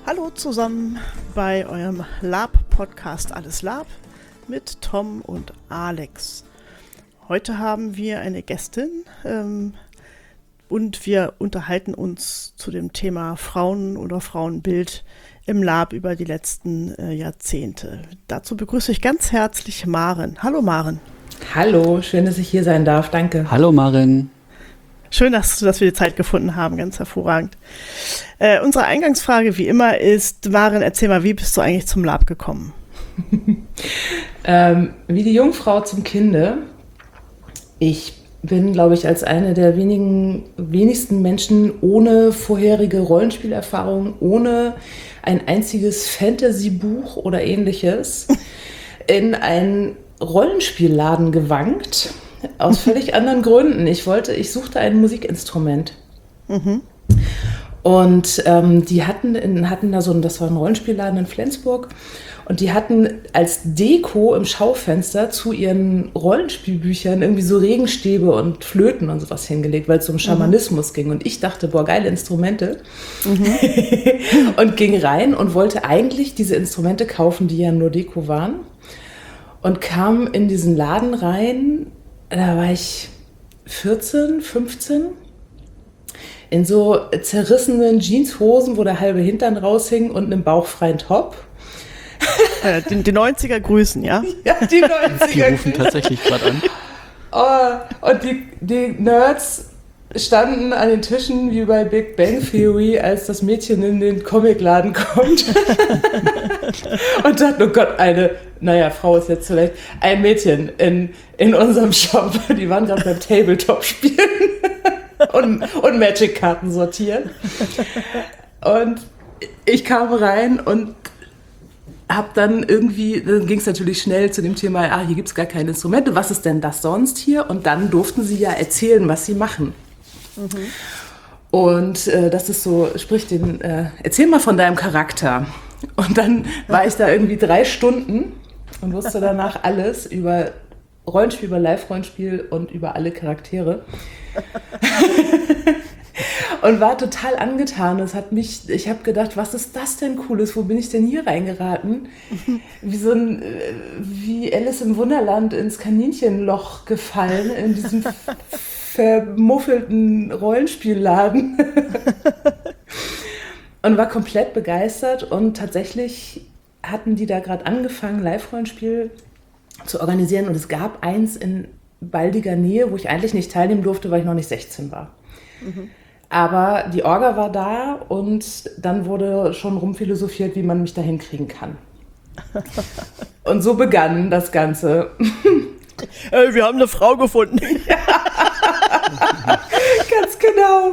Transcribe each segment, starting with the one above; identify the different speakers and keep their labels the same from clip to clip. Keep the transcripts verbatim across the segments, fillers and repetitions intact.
Speaker 1: Hallo zusammen bei eurem Lab-Podcast Alles Lab mit Tom und Alex. Heute haben wir eine Gästin ähm, und wir unterhalten uns zu dem Thema Frauen oder Frauenbild im Lab über die letzten äh, Jahrzehnte. Dazu begrüße ich ganz herzlich Maren. Hallo Maren.
Speaker 2: Hallo, schön, dass ich hier sein darf. Danke.
Speaker 3: Hallo Maren.
Speaker 1: Schön, dass, dass wir die Zeit gefunden haben, ganz hervorragend. Äh, unsere Eingangsfrage wie immer ist, Maren, erzähl mal, wie bist du eigentlich zum Lab gekommen?
Speaker 2: ähm, wie die Jungfrau zum Kinde. Ich bin, glaube ich, als eine der wenigen, wenigsten Menschen ohne vorherige Rollenspielerfahrung, ohne ein einziges Fantasy-Buch oder ähnliches in einen Rollenspielladen gewankt. Aus völlig anderen Gründen. Ich wollte, ich suchte ein Musikinstrument. Mhm. Und ähm, die hatten, in, hatten da so ein, das war ein Rollenspielladen in Flensburg, und die hatten als Deko im Schaufenster zu ihren Rollenspielbüchern irgendwie so Regenstäbe und Flöten und sowas hingelegt, weil es um Schamanismus mhm. ging. Und ich dachte, boah, geile Instrumente. Mhm. Und ging rein und wollte eigentlich diese Instrumente kaufen, die ja nur Deko waren. Und kam in diesen Laden rein. Da war ich vierzehn, fünfzehn, in so zerrissenen Jeanshosen, wo der halbe Hintern raushing, und einem bauchfreien Top.
Speaker 1: Äh, die, die neunziger grüßen, ja?
Speaker 2: Ja, die neunziger
Speaker 3: Die rufen tatsächlich gerade an.
Speaker 2: Oh, und die, die Nerds standen an den Tischen wie bei Big Bang Theory, als das Mädchen in den Comicladen kommt. Und dachten, oh Gott, eine, naja, Frau ist jetzt vielleicht, ein Mädchen in, in unserem Shop. Die waren gerade beim Tabletop spielen und, und Magic-Karten sortieren. Und ich kam rein und hab dann irgendwie, dann ging es natürlich schnell zu dem Thema, ah, hier gibt es gar keine Instrumente, was ist denn das sonst hier? Und dann durften sie ja erzählen, was sie machen. Mhm. Und äh, das ist so, sprich den, äh, erzähl mal von deinem Charakter. Und dann war ich da irgendwie drei Stunden und wusste danach alles über Rollenspiel, über Live-Rollenspiel und über alle Charaktere. Und war total angetan. Es hat mich, ich habe gedacht, was ist das denn Cooles? Wo bin ich denn hier reingeraten? Wie so ein, wie Alice im Wunderland ins Kaninchenloch gefallen, in diesem vermuffelten Rollenspielladen. Und war komplett begeistert. Und tatsächlich hatten die da gerade angefangen, Live-Rollenspiel zu organisieren. Und es gab eins in baldiger Nähe, wo ich eigentlich nicht teilnehmen durfte, weil ich noch nicht sechzehn war. Mhm. Aber die Orga war da und dann wurde schon rumphilosophiert, wie man mich da hinkriegen kann. Und so begann das Ganze.
Speaker 1: Äh, wir haben eine Frau gefunden.
Speaker 2: Ja. Ganz genau.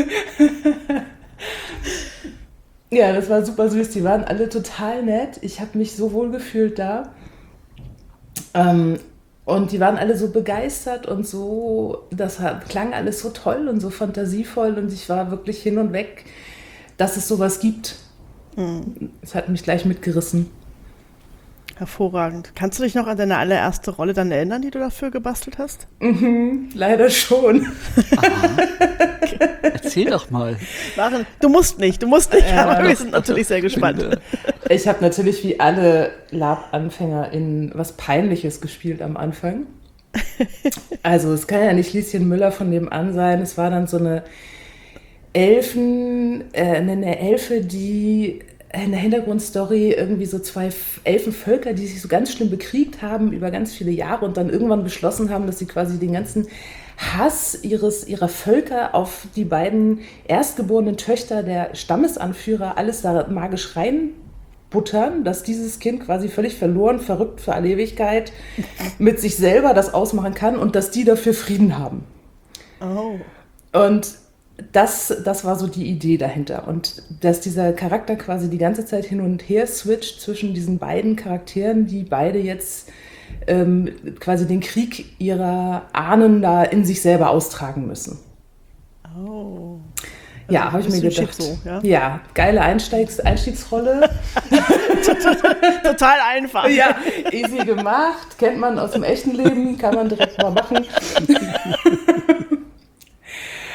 Speaker 2: Ja, das war super süß. Die waren alle total nett. Ich habe mich so wohl gefühlt da. Ähm, Und die waren alle so begeistert und so, das klang alles so toll und so fantasievoll, und ich war wirklich hin und weg, dass es sowas gibt. Mhm. Es hat mich gleich mitgerissen.
Speaker 1: Hervorragend. Kannst du dich noch an deine allererste Rolle dann erinnern, die du dafür gebastelt hast?
Speaker 2: Mhm, leider schon.
Speaker 3: Okay. Erzähl doch mal.
Speaker 1: Maren, du musst nicht, du musst nicht, ja, aber wir sind natürlich sehr gespannt.
Speaker 2: Ich habe natürlich wie alle Lab-AnfängerInnen was Peinliches gespielt am Anfang. Also es kann ja nicht Lieschen Müller von nebenan sein. Es war dann so eine Elfen, äh, eine Elfe, die in der Hintergrundstory irgendwie so zwei Elfenvölker, die sich so ganz schlimm bekriegt haben über ganz viele Jahre und dann irgendwann beschlossen haben, dass sie quasi den ganzen Hass ihres, ihrer Völker auf die beiden erstgeborenen Töchter der Stammesanführer alles da magisch reinbuttern, dass dieses Kind quasi völlig verloren, verrückt für alle Ewigkeit mit sich selber das ausmachen kann und dass die dafür Frieden haben.
Speaker 1: Oh.
Speaker 2: Und Das, das war so die Idee dahinter. Und dass dieser Charakter quasi die ganze Zeit hin und her switcht zwischen diesen beiden Charakteren, die beide jetzt ähm, quasi den Krieg ihrer Ahnen da in sich selber austragen müssen.
Speaker 1: Oh.
Speaker 2: Also ja, habe ich mir gedacht. So, ja? ja, geile Einstiegs- Einstiegsrolle.
Speaker 1: Total einfach.
Speaker 2: Ja, easy gemacht. Kennt man aus dem echten Leben, kann man direkt mal machen.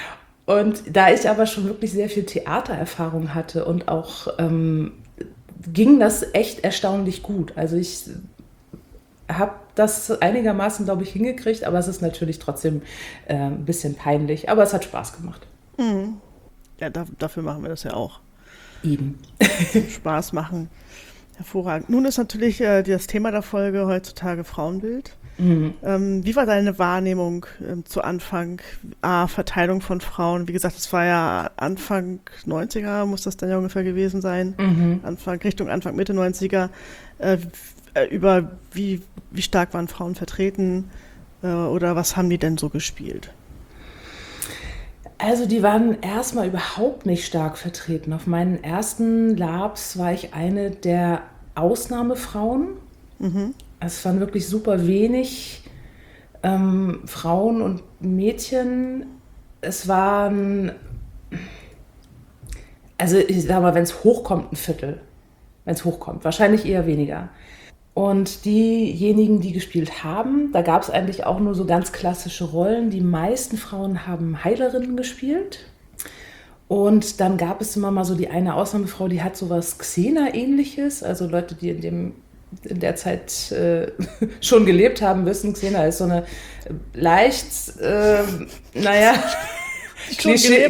Speaker 2: Und da ich aber schon wirklich sehr viel Theatererfahrung hatte und auch ähm, ging das echt erstaunlich gut. Also ich habe das einigermaßen, glaube ich, hingekriegt, aber es ist natürlich trotzdem äh, ein bisschen peinlich. Aber es hat Spaß gemacht.
Speaker 1: Mhm. Ja, da, dafür machen wir das ja auch.
Speaker 2: Eben.
Speaker 1: Spaß machen. Hervorragend. Nun ist natürlich äh, das Thema der Folge heutzutage Frauenbild. Mhm. Ähm, wie war deine Wahrnehmung ähm, zu Anfang? A, Verteilung von Frauen. Wie gesagt, es war ja Anfang neunziger, muss das dann ja ungefähr gewesen sein. Mhm. Anfang, Richtung Anfang, Mitte neunziger. Äh, über wie, wie stark waren Frauen vertreten äh, oder was haben die denn so gespielt?
Speaker 2: Also die waren erstmal überhaupt nicht stark vertreten. Auf meinen ersten Labs war ich eine der Ausnahmefrauen. Mhm. Es waren wirklich super wenig ähm, Frauen und Mädchen. Es waren, also ich sag mal, wenn es hochkommt, ein Viertel. Wenn es hochkommt, wahrscheinlich eher weniger. Und diejenigen, die gespielt haben, da gab es eigentlich auch nur so ganz klassische Rollen. Die meisten Frauen haben Heilerinnen gespielt. Und dann gab es immer mal so die eine Ausnahmefrau, die hat so was Xena-ähnliches. Also Leute, die in, dem, in der Zeit äh, schon gelebt haben, wissen, Xena ist so eine leicht, äh, naja... Klischee,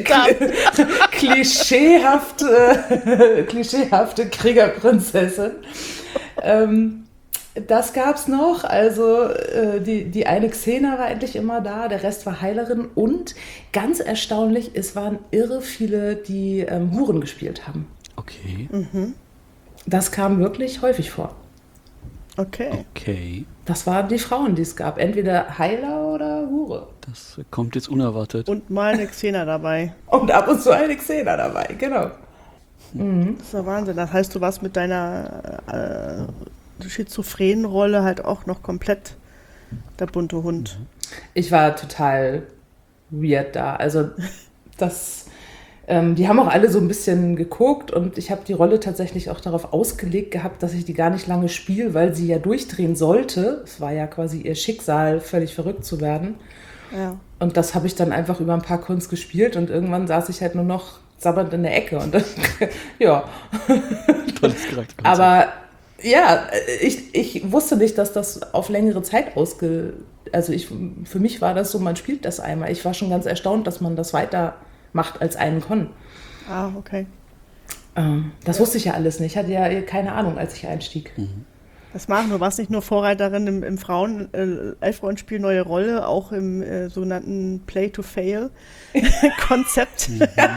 Speaker 2: klischeehafte, klischeehafte Kriegerprinzessin. Ähm, das gab's noch. Also äh, die, die eine Xena war endlich immer da, der Rest war Heilerin. Und ganz erstaunlich, es waren irre viele, die ähm, Huren gespielt haben.
Speaker 3: Okay.
Speaker 2: Mhm. Das kam wirklich häufig vor.
Speaker 1: Okay.
Speaker 3: Okay.
Speaker 2: Das waren die Frauen, die es gab. Entweder Heiler oder Hure.
Speaker 3: Das kommt jetzt unerwartet.
Speaker 1: Und mal eine Xena dabei.
Speaker 2: Und ab und zu eine Xena dabei, genau.
Speaker 1: Mhm. Das ist ja Wahnsinn. Das heißt, du warst mit deiner äh, schizophrenen Rolle halt auch noch komplett der bunte Hund.
Speaker 2: Ich war total weird da. Also das... Ähm, die haben auch alle so ein bisschen geguckt und ich habe die Rolle tatsächlich auch darauf ausgelegt gehabt, dass ich die gar nicht lange spiele, weil sie ja durchdrehen sollte. Es war ja quasi ihr Schicksal, völlig verrückt zu werden. Ja. Und das habe ich dann einfach über ein paar Kunst gespielt und irgendwann saß ich halt nur noch sabbernd in der Ecke. Und dann, ja.
Speaker 3: Tolles Charakter.
Speaker 2: Aber ja, ich, ich wusste nicht, dass das auf längere Zeit ausge... Also ich, für mich war das so, man spielt das einmal. Ich war schon ganz erstaunt, dass man das weiter... macht als einen Con.
Speaker 1: Ah, okay.
Speaker 2: Ähm, das ja. wusste ich ja alles nicht. Ich hatte ja keine Ahnung, als ich einstieg. Mhm.
Speaker 1: Das machen du warst nicht nur Vorreiterin im, im Frauen, äh, Elf-Rollenspiel Neue Rolle, auch im äh, sogenannten Play-to-Fail-Konzept. Mhm. Gibt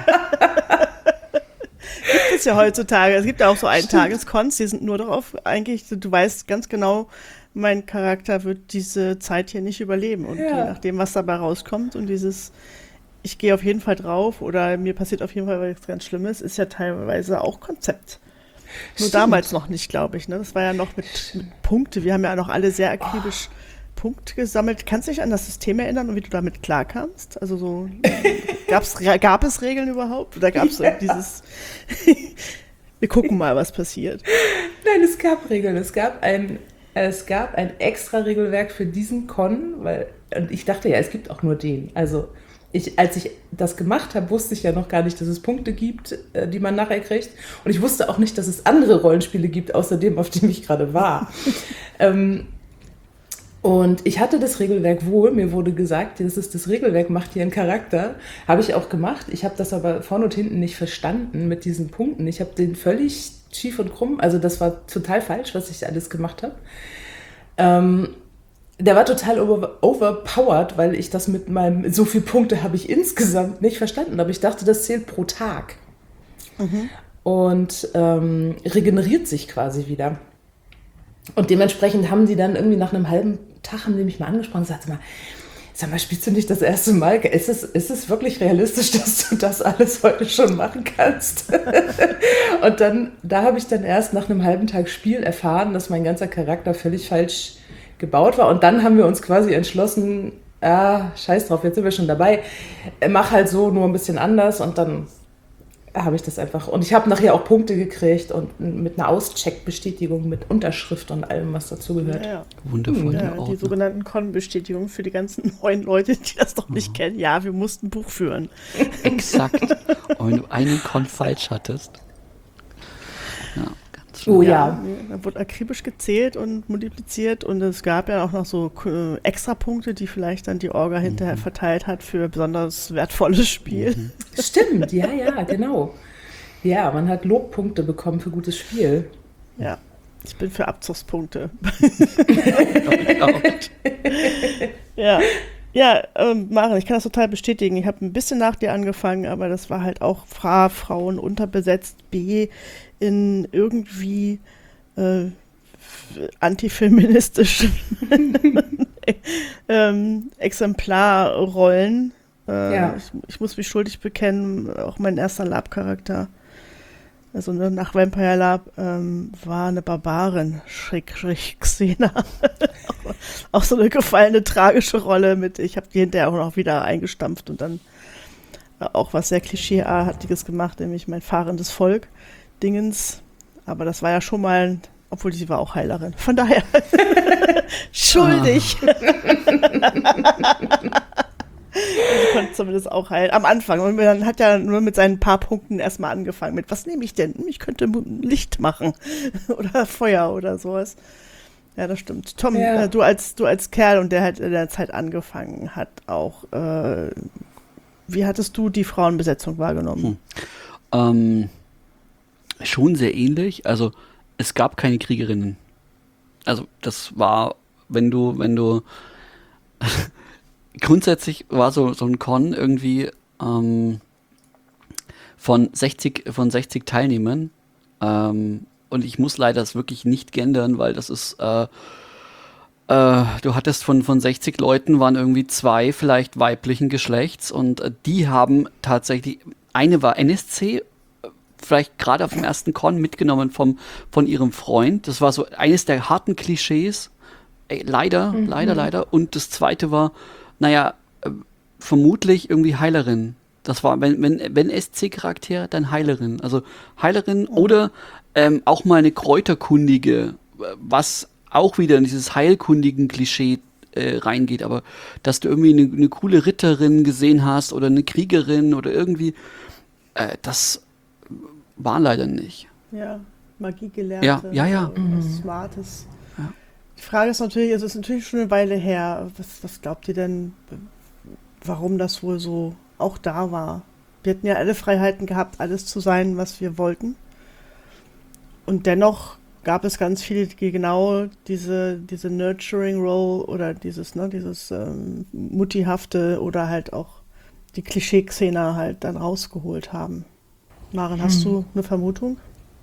Speaker 1: es ja heutzutage. Es gibt ja auch so Ein-Tages-Cons, die sind nur darauf eigentlich, du weißt ganz genau, mein Charakter wird diese Zeit hier nicht überleben. Und ja. je nachdem, was dabei rauskommt und dieses ich gehe auf jeden Fall drauf oder mir passiert auf jeden Fall was ganz Schlimmes, ist ja teilweise auch Konzept. Nur Stimmt. damals noch nicht, glaube ich. Ne? Das war ja noch mit, mit Punkte. Wir haben ja noch alle sehr akribisch oh. Punkte gesammelt. Kannst du dich an das System erinnern und wie du damit klarkamst? Also so, gab's, gab es Regeln überhaupt? Oder gab es so dieses, wir gucken mal, was passiert?
Speaker 2: Nein, es gab Regeln. Es gab ein, es gab ein extra Regelwerk für diesen Con, weil, und ich dachte ja, es gibt auch nur den. Also Ich, als ich das gemacht habe, wusste ich ja noch gar nicht, dass es Punkte gibt, äh, die man nachher kriegt. Und ich wusste auch nicht, dass es andere Rollenspiele gibt, außer dem, auf dem ich gerade war. ähm, und ich hatte das Regelwerk wohl. Mir wurde gesagt, das ist das Regelwerk, macht hier einen Charakter. Habe ich auch gemacht. Ich habe das aber vorne und hinten nicht verstanden mit diesen Punkten. Ich habe den völlig schief und krumm, also das war total falsch, was ich alles gemacht habe. Ähm, Der war total over, overpowered, weil ich das mit meinem, so viele Punkte habe ich insgesamt nicht verstanden, aber ich dachte, das zählt pro Tag. Mhm. Und ähm, regeneriert sich quasi wieder. Und dementsprechend haben die dann irgendwie nach einem halben Tag, haben die mich mal angesprochen und gesagt, mal, sag mal, spielst du nicht das erste Mal? Ist es, ist es wirklich realistisch, dass du das alles heute schon machen kannst? Und dann, da habe ich dann erst nach einem halben Tag Spiel erfahren, dass mein ganzer Charakter völlig falsch gebaut war. Und dann haben wir uns quasi entschlossen, ah, scheiß drauf, jetzt sind wir schon dabei, mach halt so, nur ein bisschen anders. Und dann habe ich das einfach. Und ich habe nachher auch Punkte gekriegt und mit einer Auscheckbestätigung mit Unterschrift und allem, was dazu gehört.
Speaker 1: Ja, ja.
Speaker 3: Wundervoll.
Speaker 1: Ja, die sogenannten Con-Bestätigungen für die ganzen neuen Leute, die das noch nicht kennen. Ja, wir mussten ein Buch führen.
Speaker 3: Exakt. Und wenn du einen Con falsch hattest. Ja, ganz schön.
Speaker 2: Oh ja.
Speaker 1: Da wurde akribisch gezählt und multipliziert und es gab ja auch noch so äh, Extrapunkte, die vielleicht dann die Orga hinterher verteilt hat für besonders wertvolles Spiel.
Speaker 3: Mhm.
Speaker 2: Stimmt, ja, ja, genau. Ja, man hat Lobpunkte bekommen für gutes Spiel.
Speaker 1: Ja, ich bin für Abzugspunkte. ja, ja ähm, Maren, ich kann das total bestätigen. Ich habe ein bisschen nach dir angefangen, aber das war halt auch A, Frauen unterbesetzt, B, in irgendwie äh, antifeministischen ähm, Exemplarrollen. Äh,
Speaker 2: Ja.
Speaker 1: ich, ich muss mich schuldig bekennen, auch mein erster Lab-Charakter, also ne, nach Vampire Lab, ähm, war eine Barbarin, schräg, schräg Xena. Auch so eine gefallene, tragische Rolle mit, ich habe die hinterher auch noch wieder eingestampft und dann äh, auch was sehr Klischeeartiges gemacht, nämlich mein fahrendes Volk, Dingens. Aber das war ja schon mal, obwohl sie war auch Heilerin. Von daher schuldig. Sie konnte zumindest auch heilen. Am Anfang. Und man hat ja nur mit seinen paar Punkten erstmal angefangen. Mit, was nehme ich denn? Ich könnte Licht machen. Oder Feuer oder sowas. Ja, das stimmt. Tom,
Speaker 2: Ja.
Speaker 1: äh, du, als, du als Kerl und der halt in der Zeit angefangen hat, auch, äh, wie hattest du die Frauenbesetzung wahrgenommen?
Speaker 3: Hm. Ähm, schon sehr ähnlich. Also es gab keine Kriegerinnen. Also das war, wenn du, wenn du grundsätzlich war so, so ein Con irgendwie ähm, von sechzig, von sechzig Teilnehmern ähm, und ich muss leider das wirklich nicht gendern, weil das ist äh, äh, du hattest von, von sechzig Leuten waren irgendwie zwei vielleicht weiblichen Geschlechts und äh, die haben tatsächlich, eine war N S C, vielleicht gerade auf dem ersten Con mitgenommen vom, von ihrem Freund. Das war so eines der harten Klischees. Ey, leider, mhm. leider, leider. Und das zweite war, naja, äh, vermutlich irgendwie Heilerin. Das war, wenn, wenn, wenn S C-Charakter, dann Heilerin. Also Heilerin mhm. oder ähm, auch mal eine Kräuterkundige, was auch wieder in dieses heilkundigen Klischee äh, reingeht. Aber dass du irgendwie eine, eine coole Ritterin gesehen hast oder eine Kriegerin oder irgendwie, äh, das war leider nicht.
Speaker 1: Ja, Magie gelernt.
Speaker 3: Ja, ja, ja.
Speaker 1: Mhm. Smartes.
Speaker 3: Ja.
Speaker 1: Die Frage ist natürlich, es ist natürlich schon eine Weile her. Was, was glaubt ihr denn, warum das wohl so auch da war? Wir hatten ja alle Freiheiten gehabt, alles zu sein, was wir wollten. Und dennoch gab es ganz viele, die genau diese, diese Nurturing Role oder dieses, ne, dieses ähm, Muttihafte oder halt auch die Klischee-Xena halt dann rausgeholt haben. Maren, hast hm. du eine Vermutung?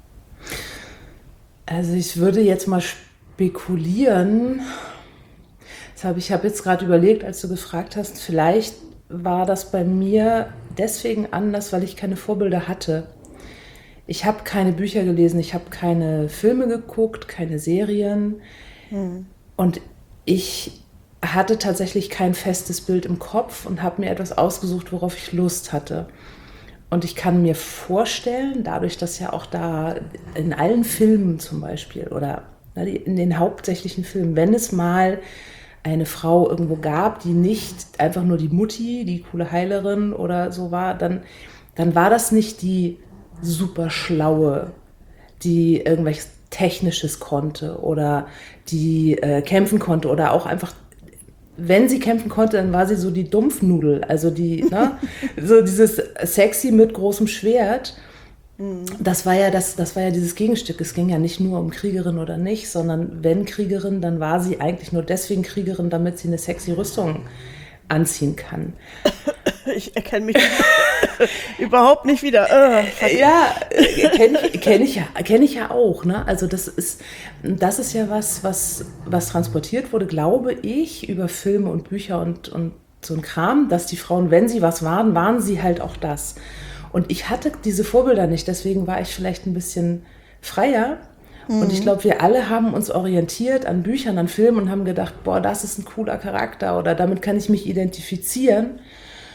Speaker 2: Also ich würde jetzt mal spekulieren. Das hab, ich habe jetzt gerade überlegt, als du gefragt hast, vielleicht war das bei mir deswegen anders, weil ich keine Vorbilder hatte. Ich habe keine Bücher gelesen, ich habe keine Filme geguckt, keine Serien. Hm. Und ich hatte tatsächlich kein festes Bild im Kopf und habe mir etwas ausgesucht, worauf ich Lust hatte. Und ich kann mir vorstellen, dadurch, dass ja auch da in allen Filmen zum Beispiel oder in den hauptsächlichen Filmen, wenn es mal eine Frau irgendwo gab, die nicht einfach nur die Mutti, die coole Heilerin oder so war, dann, dann war das nicht die super schlaue, die irgendwelches Technisches konnte oder die äh, kämpfen konnte oder auch einfach, wenn sie kämpfen konnte, dann war sie so die Dumpfnudel, also die, ne, so dieses Sexy mit großem Schwert. Das war ja das, das war ja dieses Gegenstück. Es ging ja nicht nur um Kriegerin oder nicht, sondern wenn Kriegerin, dann war sie eigentlich nur deswegen Kriegerin, damit sie eine sexy Rüstung anziehen kann.
Speaker 1: Ich erkenne mich überhaupt nicht wieder. Äh,
Speaker 2: ja, kenne kenn ich, ja, kenn ich ja auch. Ne? Also das ist, das ist ja was, was, was transportiert wurde, glaube ich, über Filme und Bücher und, und so ein Kram, dass die Frauen, wenn sie was waren, waren sie halt auch das. Und ich hatte diese Vorbilder nicht, deswegen war ich vielleicht ein bisschen freier. Mhm. Und ich glaube, wir alle haben uns orientiert an Büchern, an Filmen und haben gedacht, boah, das ist ein cooler Charakter oder damit kann ich mich identifizieren.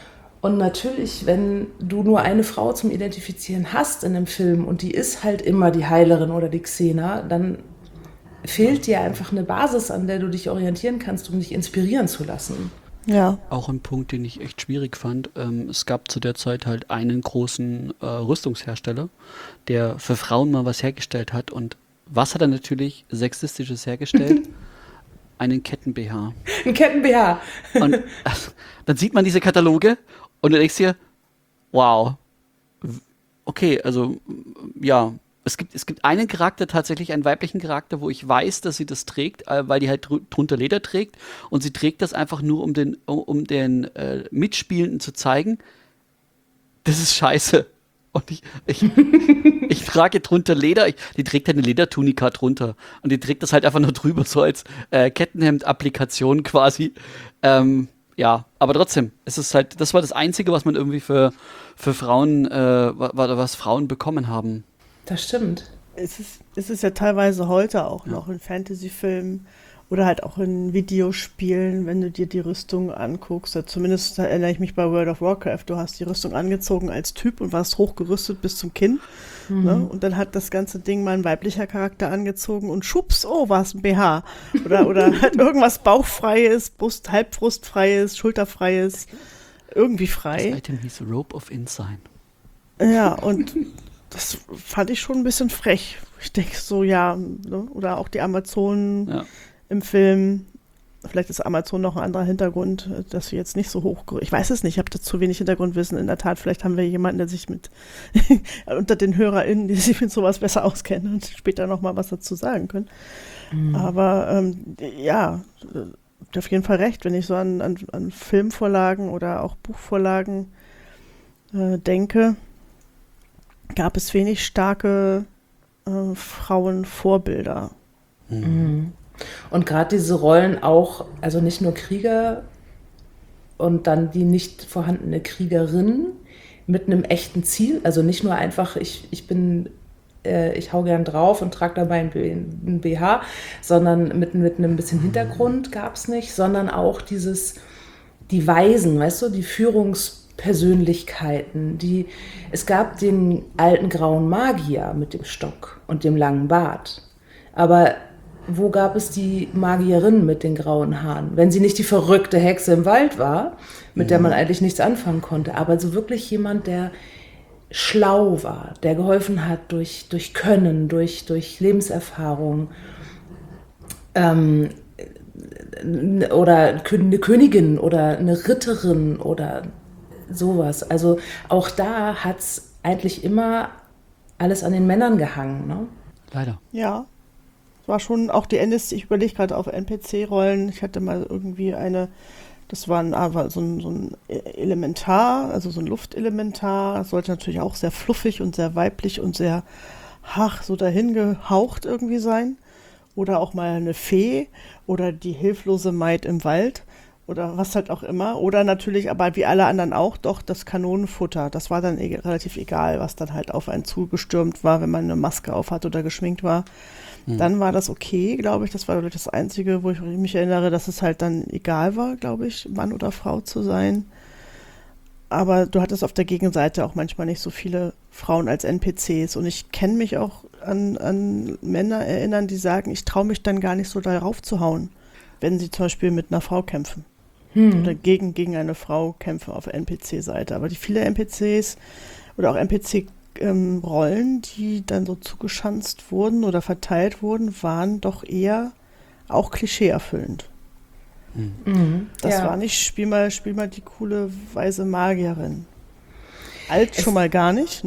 Speaker 2: Und natürlich, wenn du nur eine Frau zum Identifizieren hast in einem Film und die ist halt immer die Heilerin oder die Xena, dann fehlt dir einfach eine Basis, an der du dich orientieren kannst, um dich inspirieren zu lassen.
Speaker 1: Ja.
Speaker 3: Auch ein Punkt, den ich echt schwierig fand. Ähm, es gab zu der Zeit halt einen großen äh, Rüstungshersteller, der für Frauen mal was hergestellt hat. Und was hat er natürlich Sexistisches hergestellt? Einen Ketten-B H.
Speaker 2: Ein Ketten-B H.
Speaker 3: Und äh, dann sieht man diese Kataloge und du denkst dir, wow, okay, also ja, es gibt, es gibt einen Charakter, tatsächlich einen weiblichen Charakter, wo ich weiß, dass sie das trägt, äh, weil die halt dr- drunter Leder trägt und sie trägt das einfach nur, um den, um den äh, Mitspielenden zu zeigen, das ist scheiße. Und ich, ich, ich trage drunter Leder, ich, die trägt halt eine Ledertunika drunter und die trägt das halt einfach nur drüber, so als äh, Kettenhemd-Applikation quasi. Ähm, ja, aber trotzdem, es ist halt, das war das Einzige, was man irgendwie für, für Frauen, äh, wa- was Frauen bekommen haben.
Speaker 2: Das stimmt.
Speaker 1: Es ist, es ist ja teilweise heute auch
Speaker 3: Ja.
Speaker 1: noch in Fantasy-Filmen oder halt auch in Videospielen, wenn du dir die Rüstung anguckst. Ja, zumindest erinnere ich mich bei World of Warcraft. Du hast die Rüstung angezogen als Typ und warst hochgerüstet bis zum Kinn.
Speaker 2: Mhm.
Speaker 1: Ne? Und dann hat das ganze Ding mal ein weiblicher Charakter angezogen und schubs, oh, war es ein B H. Oder, oder halt irgendwas bauchfreies, Brust, halbbrustfreies, schulterfreies, irgendwie
Speaker 3: Das
Speaker 1: frei.
Speaker 3: Item hieß Rope of Insign.
Speaker 1: Ja, und das fand ich schon ein bisschen frech. Ich denke so, ja, ne? Oder auch die Amazonen
Speaker 3: Ja.
Speaker 1: im Film. Vielleicht ist Amazon noch ein anderer Hintergrund, dass sie jetzt nicht so hoch. Ich weiß es nicht, ich habe da zu wenig Hintergrundwissen. In der Tat, vielleicht haben wir jemanden, der sich mit unter den HörerInnen, die sich mit sowas besser auskennen und später nochmal was dazu sagen können.
Speaker 2: Mhm.
Speaker 1: Aber ähm, ja, äh, habt ihr auf jeden Fall recht, wenn ich so an, an, an Filmvorlagen oder auch Buchvorlagen äh, denke, gab es wenig starke äh, Frauenvorbilder.
Speaker 2: Mhm. Und gerade diese Rollen auch, also nicht nur Krieger und dann die nicht vorhandene Kriegerin mit einem echten Ziel, also nicht nur einfach, ich, ich bin, äh, ich hau gern drauf und trage dabei ein, B, ein B H, sondern mit, mit einem bisschen Hintergrund gab es nicht, sondern auch dieses, die Weisen, weißt du, die Führungspersönlichkeiten, die, es gab den alten grauen Magier mit dem Stock und dem langen Bart, aber wo gab es die Magierin mit den grauen Haaren? Wenn sie nicht die verrückte Hexe im Wald war, mit der man eigentlich nichts anfangen konnte, aber so wirklich jemand, der schlau war, der geholfen hat durch, durch Können, durch, durch Lebenserfahrung. Ähm, oder eine Königin oder eine Ritterin oder sowas. Also auch da hat es eigentlich immer alles an den Männern gehangen, ne?
Speaker 3: Leider.
Speaker 1: Ja, es war schon auch die N S C, ich überlege gerade auf N P C-Rollen. Ich hatte mal irgendwie eine, das war, ein, war so, ein, so ein Elementar, also so ein Luftelementar. Das sollte natürlich auch sehr fluffig und sehr weiblich und sehr, ach, so dahin gehaucht irgendwie sein. Oder auch mal eine Fee oder die hilflose Maid im Wald oder was halt auch immer. Oder natürlich, aber wie alle anderen auch, doch das Kanonenfutter. Das war dann e- relativ egal, was dann halt auf einen zugestürmt war, wenn man eine Maske auf hat oder geschminkt war.
Speaker 3: Hm.
Speaker 1: Dann war das okay, glaube ich. Das war wirklich das Einzige, wo ich mich erinnere, dass es halt dann egal war, glaube ich, Mann oder Frau zu sein. Aber du hattest auf der Gegenseite auch manchmal nicht so viele Frauen als N P Cs. Und ich kenne mich auch an, an Männer erinnern, die sagen, ich traue mich dann gar nicht so darauf zu hauen, wenn sie zum Beispiel mit einer Frau kämpfen.
Speaker 2: Hm.
Speaker 1: Oder gegen, gegen eine Frau kämpfen auf N P C-Seite. Aber die viele N P Cs oder auch N P C-Rollen, die dann so zugeschanzt wurden oder verteilt wurden, waren doch eher auch klischeeerfüllend.
Speaker 2: Mhm.
Speaker 1: Das
Speaker 2: Ja.
Speaker 1: war nicht, spiel mal, spiel mal die coole weise Magierin. Alt
Speaker 2: Es-
Speaker 1: schon mal gar nicht. Ne?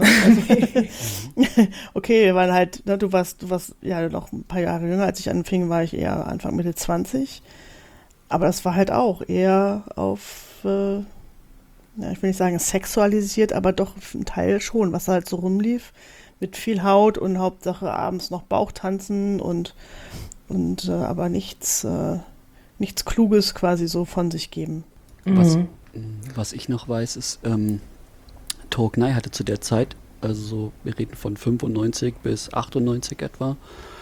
Speaker 1: Also, okay, wir waren halt, ne, du warst, du warst ja noch ein paar Jahre jünger. Als ich anfing, war ich eher Anfang Mitte zwanzig. Aber das war halt auch eher auf, äh, ja, ich will nicht sagen sexualisiert, aber doch ein Teil schon, was halt so rumlief. Mit viel Haut und Hauptsache abends noch Bauchtanzen und, und äh, aber nichts, äh, nichts Kluges quasi so von sich geben.
Speaker 3: Was,
Speaker 2: Mhm.
Speaker 3: was ich noch weiß, ist, ähm, Tolkien hatte zu der Zeit, also so, wir reden von fünfundneunzig bis achtundneunzig etwa,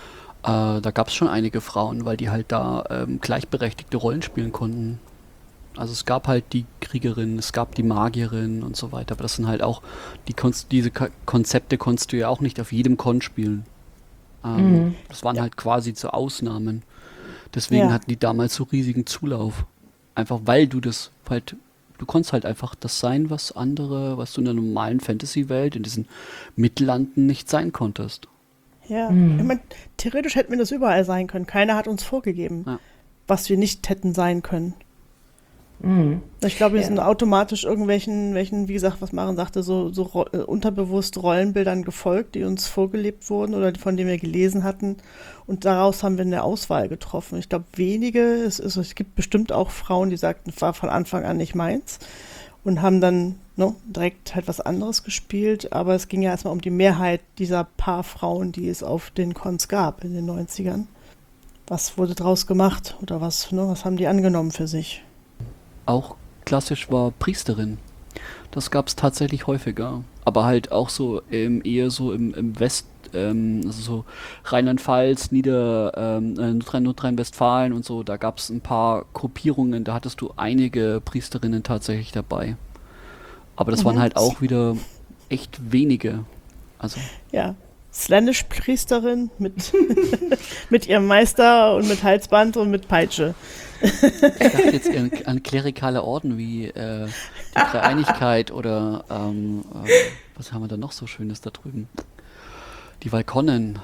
Speaker 3: äh, da gab es schon einige Frauen, weil die halt da ähm, gleichberechtigte Rollen spielen konnten. Also es gab halt die Kriegerin, es gab die Magierin und so weiter, aber das sind halt auch, die konst, diese Ka- Konzepte konntest du ja auch nicht auf jedem Con spielen. Ähm,
Speaker 2: Mhm.
Speaker 3: Das waren
Speaker 1: Ja.
Speaker 3: halt quasi zu Ausnahmen. Deswegen
Speaker 1: Ja.
Speaker 3: hatten die damals so riesigen Zulauf. Einfach weil du das halt, du konntest halt einfach das sein, was andere, was du in der normalen Fantasy-Welt, in diesen Mittellanden nicht sein konntest.
Speaker 1: Ja,
Speaker 2: Mhm.
Speaker 1: ich meine, theoretisch hätten wir das überall sein können. Keiner hat uns vorgegeben,
Speaker 3: Ja.
Speaker 1: was wir nicht hätten sein können.
Speaker 2: Mhm.
Speaker 1: Ich glaube, wir
Speaker 2: Ja.
Speaker 1: sind automatisch irgendwelchen, welchen, wie gesagt, was Maren sagte, so, so ro- äh, unterbewusst Rollenbildern gefolgt, die uns vorgelebt wurden oder von denen wir gelesen hatten. Und daraus haben wir eine Auswahl getroffen. Ich glaube, wenige, es, ist, es gibt bestimmt auch Frauen, die sagten, war von Anfang an nicht meins und haben dann ne, direkt halt was anderes gespielt. Aber es ging ja erstmal um die Mehrheit dieser paar Frauen, die es auf den Cons gab in den neunzigern. Was wurde draus gemacht oder was, ne, was haben die angenommen für sich?
Speaker 3: Auch klassisch war Priesterin. Das gab es tatsächlich häufiger. Aber halt auch so ähm, eher so im, im West, ähm, also so Rheinland-Pfalz, Nieder, ähm, äh, Nordrhein- Nordrhein-Westfalen und so, da gab es ein paar Gruppierungen, da hattest du einige Priesterinnen tatsächlich dabei. Aber das waren
Speaker 1: Mhm.
Speaker 3: halt auch wieder echt wenige. Also,
Speaker 1: Ja, Slanish-Priesterin mit, mit ihrem Meister und mit Halsband und mit Peitsche.
Speaker 3: ich dachte jetzt an, an klerikale Orden wie äh, die Dreieinigkeit oder ähm, äh, was haben wir da noch so Schönes da drüben? Die Valkonnen.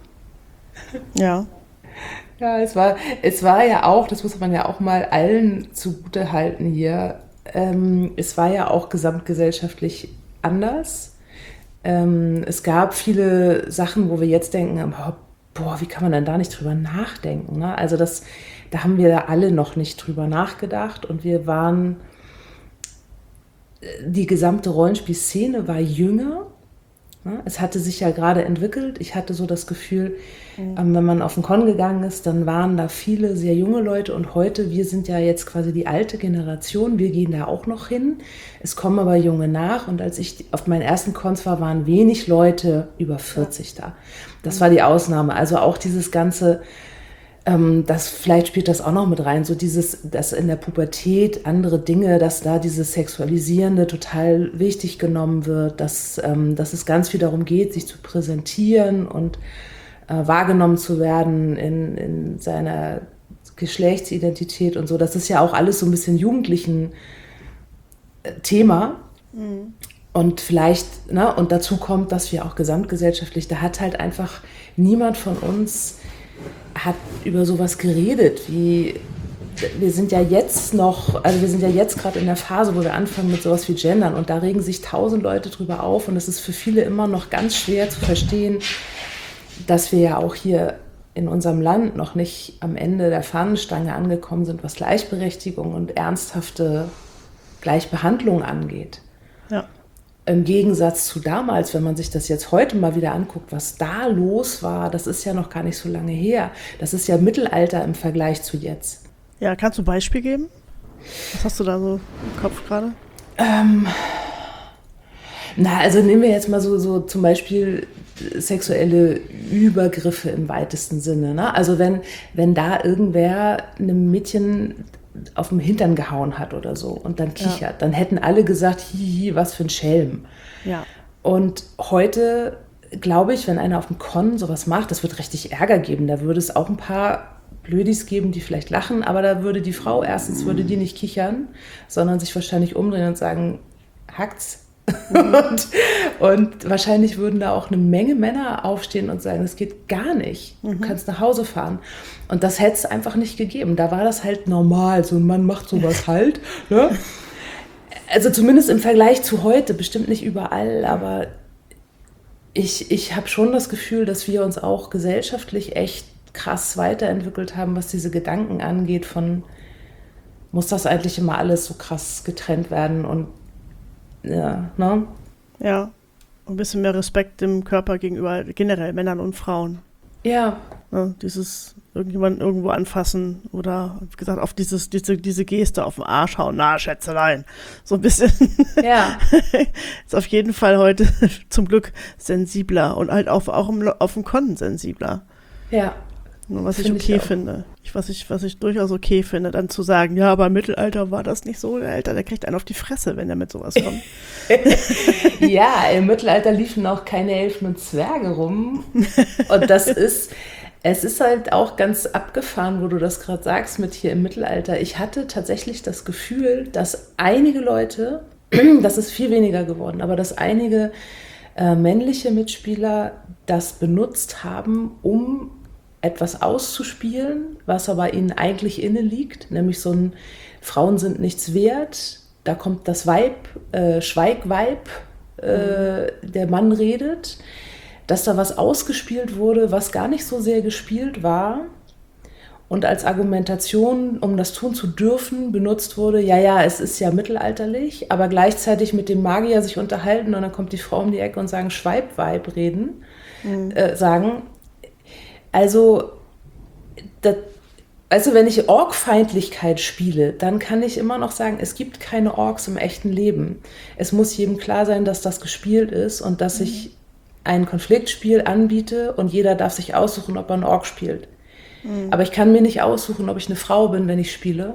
Speaker 1: Ja,
Speaker 2: Ja, es war, es war ja auch, das muss man ja auch mal allen zugute halten hier, ähm, es war ja auch gesamtgesellschaftlich anders. Ähm, es gab viele Sachen, wo wir jetzt denken, boah, wie kann man denn da nicht drüber nachdenken? Ne? Also das, da haben wir alle noch nicht drüber nachgedacht und wir waren, die gesamte Rollenspielszene war jünger. Ne? Es hatte sich ja gerade entwickelt. Ich hatte so das Gefühl, ähm, wenn man auf den Con gegangen ist, dann waren da viele sehr junge Leute und heute, wir sind ja jetzt quasi die alte Generation, wir gehen da auch noch hin. Es kommen aber Junge nach und als ich auf meinen ersten Cons war, waren wenig Leute über vierzig da. Das war die Ausnahme. Also auch dieses ganze, ähm, das, vielleicht spielt das auch noch mit rein, so dieses, dass in der Pubertät andere Dinge, dass da dieses Sexualisierende total wichtig genommen wird, dass, ähm, dass es ganz viel darum geht, sich zu präsentieren und äh, wahrgenommen zu werden in, in seiner Geschlechtsidentität und so. Das ist ja auch alles so ein bisschen jugendlichen äh, Thema.
Speaker 1: Mhm.
Speaker 2: Und vielleicht, ne, und dazu kommt, dass wir auch gesamtgesellschaftlich, da hat halt einfach niemand von uns hat über sowas geredet, wie wir sind ja jetzt noch, also wir sind ja jetzt gerade in der Phase, wo wir anfangen mit sowas wie Gendern und da regen sich tausend Leute drüber auf und es ist für viele immer noch ganz schwer zu verstehen, dass wir ja auch hier in unserem Land noch nicht am Ende der Fahnenstange angekommen sind, was Gleichberechtigung und ernsthafte Gleichbehandlung angeht.
Speaker 1: ja,
Speaker 2: Im Gegensatz zu damals, wenn man sich das jetzt heute mal wieder anguckt, was da los war, das ist ja noch gar nicht so lange her. Das ist ja Mittelalter im Vergleich zu jetzt.
Speaker 1: ja. Kannst du ein Beispiel geben? Was hast du da so im Kopf gerade?
Speaker 2: Ähm, na, also nehmen wir jetzt mal so, so zum Beispiel sexuelle Übergriffe im weitesten Sinne. Ne? Also wenn, wenn da irgendwer einem Mädchen auf dem Hintern gehauen hat oder so und dann kichert,
Speaker 1: Ja.
Speaker 2: dann hätten alle gesagt, hihi, was für ein Schelm.
Speaker 1: Ja,
Speaker 2: Und heute glaube ich, wenn einer auf dem Con sowas macht, das wird richtig Ärger geben. Da würde es auch ein paar Blödis geben, die vielleicht lachen, aber da würde die Frau erstens, würde die nicht kichern, sondern sich wahrscheinlich umdrehen und sagen, hackt's. und, und wahrscheinlich würden da auch eine Menge Männer aufstehen und sagen, das geht gar nicht. Du kannst nach Hause fahren. Und das hätte es einfach nicht gegeben. Da war das halt normal. So ein Mann macht sowas halt. Ne? Also zumindest im Vergleich zu heute, bestimmt nicht überall, aber ich, ich habe schon das Gefühl, dass wir uns auch gesellschaftlich echt krass weiterentwickelt haben, was diese Gedanken angeht von, muss das eigentlich immer alles so krass getrennt werden und ja, ne?
Speaker 1: ja. Ein bisschen mehr Respekt dem Körper gegenüber generell Männern und Frauen.
Speaker 2: Ja,
Speaker 1: Ne? Dieses irgendjemanden irgendwo anfassen oder, wie gesagt, auf dieses, diese, diese Geste auf den Arsch hauen. Na, Schätzelein. So ein bisschen.
Speaker 2: ja,
Speaker 1: Ist auf jeden Fall heute zum Glück sensibler und halt auch, auch im, auf dem Con sensibler.
Speaker 2: ja.
Speaker 1: Nur was ich
Speaker 2: Find
Speaker 1: okay
Speaker 2: ich auch.
Speaker 1: finde. Ich, was, ich, was ich durchaus okay finde, dann zu sagen, ja, aber im Mittelalter war das nicht so. Der Alter, der kriegt einen auf die Fresse, wenn er mit sowas kommt.
Speaker 2: Ja, im Mittelalter liefen auch keine Elfen und Zwerge rum. Und das ist, es ist halt auch ganz abgefahren, wo du das gerade sagst mit hier im Mittelalter. Ich hatte tatsächlich das Gefühl, dass einige Leute, das ist viel weniger geworden, aber dass einige äh, männliche Mitspieler das benutzt haben, um etwas auszuspielen, was aber ihnen eigentlich inne liegt, nämlich so ein Frauen sind nichts wert, da kommt das Weib, äh, Schweig-Weib, äh, der Mann redet, dass da was ausgespielt wurde, was gar nicht so sehr gespielt war und als Argumentation, um das tun zu dürfen, benutzt wurde, ja, ja, es ist ja mittelalterlich, aber gleichzeitig mit dem Magier sich unterhalten und dann kommt die Frau um die Ecke und sagen, Schweib-Weib reden, mhm. äh, sagen, also, das, also wenn ich Ork-Feindlichkeit spiele, dann kann ich immer noch sagen, es gibt keine Orks im echten Leben. Es muss jedem klar sein, dass das gespielt ist und dass mhm. ich ein Konfliktspiel anbiete und jeder darf sich aussuchen, ob er einen Ork spielt. Mhm. Aber ich kann mir nicht aussuchen, ob ich eine Frau bin, wenn ich spiele.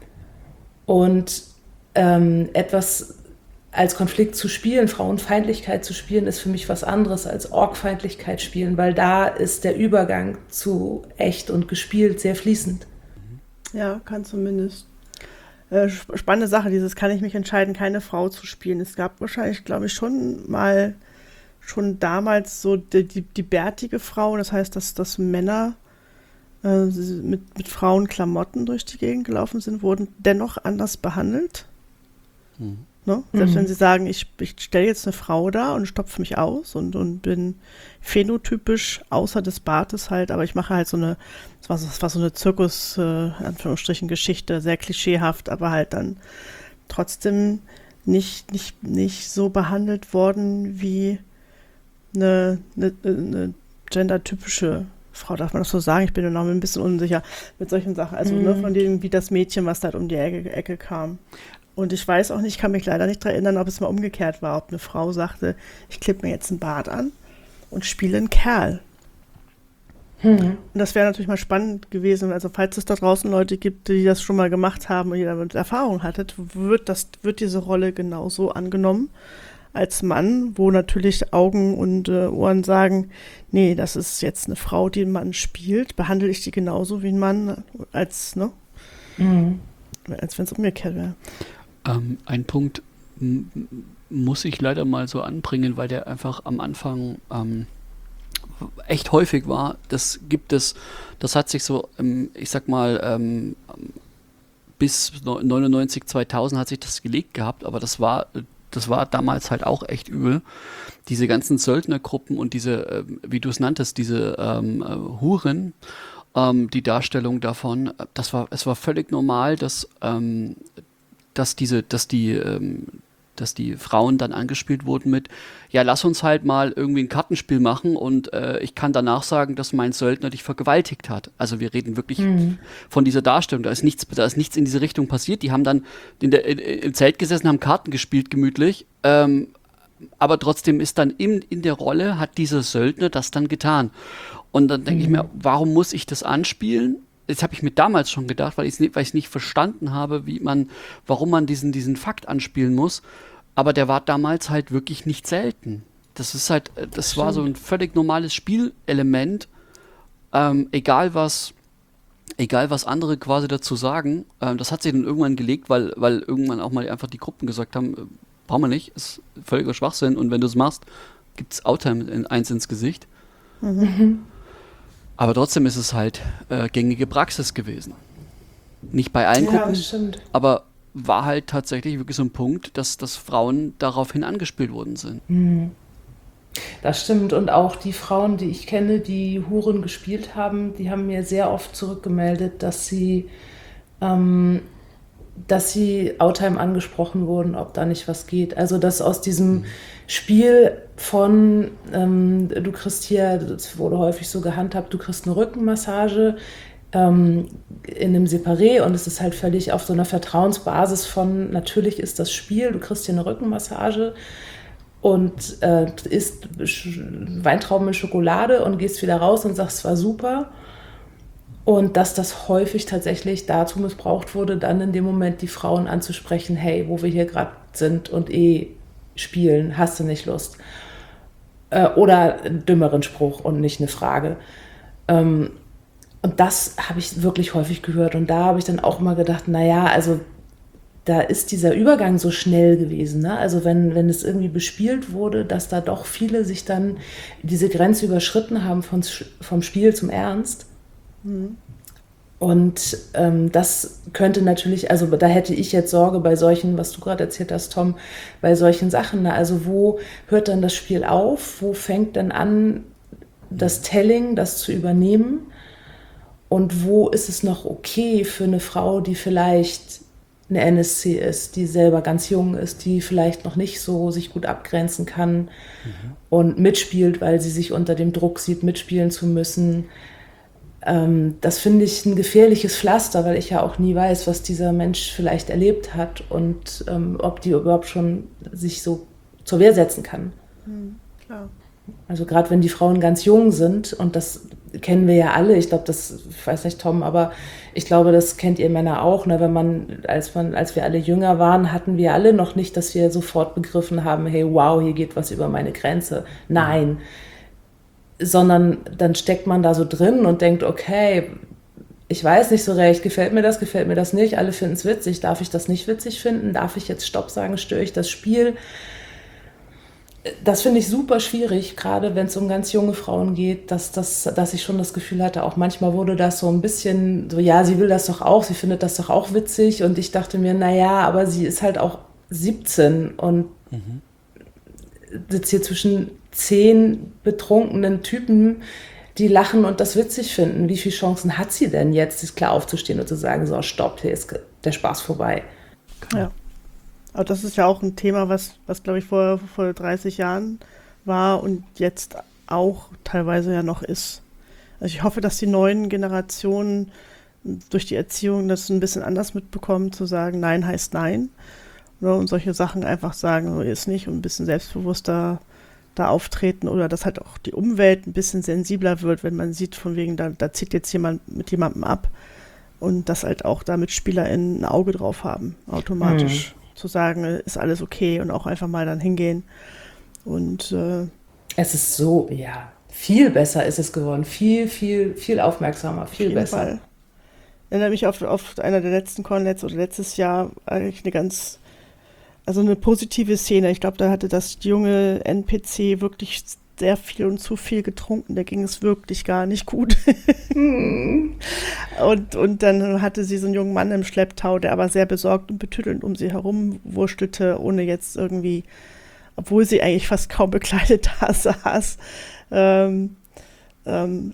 Speaker 2: Und ähm, etwas als Konflikt zu spielen, Frauenfeindlichkeit zu spielen, ist für mich was anderes als Orkfeindlichkeit spielen, weil da ist der Übergang zu echt und gespielt sehr fließend.
Speaker 1: Ja, kann zumindest. Äh, spannende Sache, dieses kann ich mich entscheiden, keine Frau zu spielen. Es gab wahrscheinlich, glaube ich, schon mal, schon damals so die, die, die bärtige Frau, das heißt, dass, dass Männer äh, mit, mit Frauenklamotten durch die Gegend gelaufen sind, wurden dennoch anders behandelt. Mhm. Ne? Selbst mhm. wenn sie sagen, ich, ich stelle jetzt eine Frau da und stopfe mich aus und, und bin phänotypisch außer des Bartes halt, aber ich mache halt so eine, das war, das war so eine Zirkus, äh, Anführungsstrichen, Geschichte, sehr klischeehaft, aber halt dann trotzdem nicht, nicht, nicht so behandelt worden wie eine, eine, eine gendertypische Frau, darf man das so sagen? Ich bin mir noch ein bisschen unsicher mit solchen Sachen, also mhm. ne, von denen wie das Mädchen, was da halt um die Ecke, Ecke kam. Und ich weiß auch nicht, ich kann mich leider nicht daran erinnern, ob es mal umgekehrt war, ob eine Frau sagte, ich klippe mir jetzt einen Bart an und spiele einen Kerl. Hm. Und das wäre natürlich mal spannend gewesen. Also falls es da draußen Leute gibt, die das schon mal gemacht haben und ihr damit Erfahrung hattet, wird, das, wird diese Rolle genauso angenommen als Mann, wo natürlich Augen und äh, Ohren sagen, nee, das ist jetzt eine Frau, die einen Mann spielt, behandle ich die genauso wie ein Mann, als, ne? Hm. Als wenn es umgekehrt wäre.
Speaker 3: Ähm, ein Punkt m- muss ich leider mal so anbringen, weil der einfach am Anfang ähm, echt häufig war. Das gibt es, das hat sich so, ähm, ich sag mal, ähm, bis neunundneunzig, zweitausend hat sich das gelegt gehabt, aber das war, das war damals halt auch echt übel. Diese ganzen Söldnergruppen und diese, äh, wie du es nanntest, diese ähm, äh, Huren, ähm, die Darstellung davon, das war, es war völlig normal, dass ähm, dass diese, dass die, ähm, dass die Frauen dann angespielt wurden mit, ja, lass uns halt mal irgendwie ein Kartenspiel machen und äh, ich kann danach sagen, dass mein Söldner dich vergewaltigt hat. Also wir reden wirklich mhm. von dieser Darstellung. Da ist nichts, da ist nichts in diese Richtung passiert. Die haben dann in der, in, im Zelt gesessen, haben Karten gespielt, gemütlich. Ähm, aber trotzdem ist dann in, in der Rolle, hat dieser Söldner das dann getan. Und dann denke mhm. ich mir, warum muss ich das anspielen? Das habe ich mir damals schon gedacht, weil ich es nicht, weil ich nicht verstanden habe, wie man, warum man diesen, diesen Fakt anspielen muss. Aber der war damals halt wirklich nicht selten. Das ist halt, das Stimmt. war so ein völlig normales Spielelement. Ähm, egal was, egal was andere quasi dazu sagen. Ähm, das hat sich dann irgendwann gelegt, weil, weil irgendwann auch mal einfach die Gruppen gesagt haben, äh, brauchen wir nicht, ist völliger Schwachsinn. Und wenn du es machst, gibt es Outtime in, eins ins Gesicht. Mhm. Aber trotzdem ist es halt äh, gängige Praxis gewesen. Nicht bei allen
Speaker 2: ja,
Speaker 3: Gruppen,
Speaker 2: stimmt.
Speaker 3: aber war halt tatsächlich wirklich so ein Punkt, dass, dass Frauen daraufhin angespielt worden sind.
Speaker 2: Das stimmt. Und auch die Frauen, die ich kenne, die Huren gespielt haben, die haben mir sehr oft zurückgemeldet, dass sie, ähm, dass sie Outtime angesprochen wurden, ob da nicht was geht. Also dass aus diesem mhm. Spiel von, ähm, du kriegst hier, das wurde häufig so gehandhabt, du kriegst eine Rückenmassage ähm, in einem Separé und es ist halt völlig auf so einer Vertrauensbasis von, natürlich ist das Spiel, du kriegst hier eine Rückenmassage und äh, isst Weintrauben mit Schokolade und gehst wieder raus und sagst, es war super. Und dass das häufig tatsächlich dazu missbraucht wurde, dann in dem Moment die Frauen anzusprechen, hey, wo wir hier gerade sind und eh spielen, hast du nicht Lust? Äh, oder einen dümmeren Spruch und nicht eine Frage. Ähm, und das habe ich wirklich häufig gehört. Und da habe ich dann auch immer gedacht, naja, also da ist dieser Übergang so schnell gewesen. Ne? Also wenn, wenn es irgendwie bespielt wurde, dass da doch viele sich dann diese Grenze überschritten haben von, vom Spiel zum Ernst. Mhm. Und ähm, das könnte natürlich, also da hätte ich jetzt Sorge bei solchen, was du gerade erzählt hast, Tom, bei solchen Sachen. Ne? Also wo hört dann das Spiel auf? Wo fängt dann an, das Telling, das zu übernehmen? Und wo ist es noch okay für eine Frau, die vielleicht eine N S C ist, die selber ganz jung ist, die vielleicht noch nicht so sich gut abgrenzen kann mhm. und mitspielt, weil sie sich unter dem Druck sieht, mitspielen zu müssen. Ähm, das finde ich ein gefährliches Pflaster, weil ich ja auch nie weiß, was dieser Mensch vielleicht erlebt hat und ähm, ob die überhaupt schon sich so zur Wehr setzen kann.
Speaker 1: Mhm, klar.
Speaker 2: Also gerade wenn die Frauen ganz jung sind, und das kennen wir ja alle, ich glaube, das, ich weiß nicht, Tom, aber ich glaube, das kennt ihr Männer auch, ne? Wenn man, als man, als wir alle jünger waren, hatten wir alle noch nicht, dass wir sofort begriffen haben, hey, wow, hier geht was über meine Grenze. Nein. Sondern dann steckt man da so drin und denkt, okay, ich weiß nicht so recht, gefällt mir das, gefällt mir das nicht, alle finden es witzig, darf ich das nicht witzig finden, darf ich jetzt Stopp sagen, störe ich das Spiel? Das finde ich super schwierig, gerade wenn es um ganz junge Frauen geht, dass, das, dass ich schon das Gefühl hatte, auch manchmal wurde das so ein bisschen so, ja, sie will das doch auch, sie findet das doch auch witzig, und ich dachte mir, naja, aber sie ist halt auch siebzehn und mhm. sitzt hier zwischen zehn betrunkenen Typen, die lachen und das witzig finden. Wie viele Chancen hat sie denn jetzt, sich klar aufzustehen und zu sagen, so, stopp, hier ist der Spaß vorbei.
Speaker 1: Ja. Aber das ist ja auch ein Thema, was, was glaube ich, vor, vor dreißig Jahren war und jetzt auch teilweise ja noch ist. Also ich hoffe, dass die neuen Generationen durch die Erziehung das ein bisschen anders mitbekommen, zu sagen, Nein heißt Nein. Und solche Sachen einfach sagen, so ist nicht, und ein bisschen selbstbewusster da auftreten, oder dass halt auch die Umwelt ein bisschen sensibler wird, wenn man sieht, von wegen, da, da zieht jetzt jemand mit jemandem ab, und dass halt auch da MitspielerInnen ein Auge drauf haben, automatisch. Mhm. Zu sagen, ist alles okay, und auch einfach mal dann hingehen. Und äh,
Speaker 2: es ist so, ja, viel besser ist es geworden. Viel, viel, viel aufmerksamer, viel
Speaker 1: auf jeden
Speaker 2: besser.
Speaker 1: Fall. Ich erinnere mich auf, auf einer der letzten Con-Lets oder letztes Jahr eigentlich eine ganz, also eine positive Szene. Ich glaube, da hatte das junge N P C wirklich sehr viel und zu viel getrunken. Da ging es wirklich gar nicht gut. und, und dann hatte sie so einen jungen Mann im Schlepptau, der aber sehr besorgt und betüttelnd um sie herum wurstelte, ohne jetzt irgendwie, obwohl sie eigentlich fast kaum bekleidet da saß, ähm, ähm,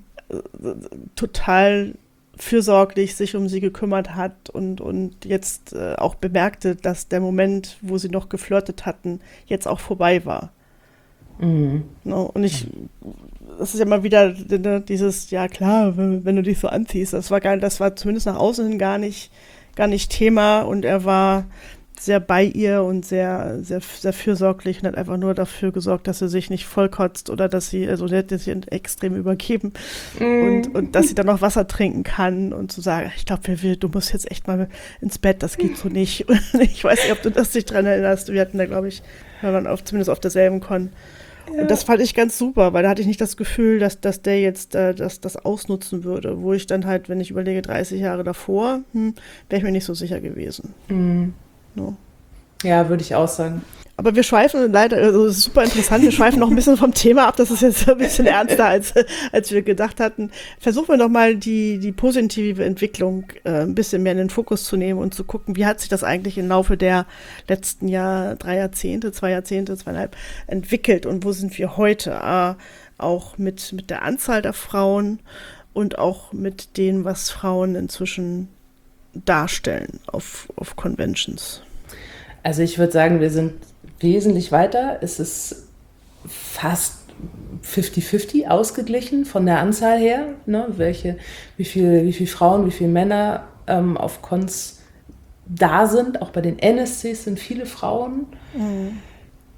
Speaker 1: total fürsorglich sich um sie gekümmert hat und, und jetzt äh, auch bemerkte, dass der Moment, wo sie noch geflirtet hatten, jetzt auch vorbei war. Mhm. No, und ich, das ist ja immer wieder ne, dieses, ja klar, wenn, wenn du dich so anziehst, das war gar, das war zumindest nach außen hin gar nicht, gar nicht Thema, und er war sehr bei ihr und sehr, sehr, sehr fürsorglich und hat einfach nur dafür gesorgt, dass sie sich nicht vollkotzt oder dass sie, also der hat sich extrem übergeben mm. und, und dass sie dann noch Wasser trinken kann, und zu sagen, ich glaube, du musst jetzt echt mal ins Bett, das geht so nicht. Ich weiß nicht, ob du das dich dran erinnerst, wir hatten da, glaube ich, wir waren auf, zumindest auf derselben Con. Ja. Und das fand ich ganz super, weil da hatte ich nicht das Gefühl, dass, dass der jetzt äh, das, das ausnutzen würde, wo ich dann halt, wenn ich überlege, dreißig Jahre davor, hm, wäre ich mir nicht so sicher gewesen.
Speaker 2: Mm. No. Ja, würde ich auch sagen.
Speaker 1: Aber wir schweifen leider, also das ist super interessant, wir schweifen noch ein bisschen vom Thema ab, das ist jetzt ein bisschen ernster, als, als wir gedacht hatten. Versuchen wir doch mal die, die positive Entwicklung äh, ein bisschen mehr in den Fokus zu nehmen und zu gucken, wie hat sich das eigentlich im Laufe der letzten Jahr, drei Jahrzehnte, zwei Jahrzehnte, zweieinhalb entwickelt, und wo sind wir heute? Äh, auch mit, mit der Anzahl der Frauen und auch mit dem, was Frauen inzwischen darstellen auf, auf Conventions.
Speaker 2: Also ich würde sagen, wir sind wesentlich weiter. Es ist fast fifty fifty ausgeglichen von der Anzahl her. Ne? Welche, wie viele wie viel Frauen, wie viele Männer ähm, auf Cons da sind. Auch bei den N S Cs sind viele Frauen. Mhm.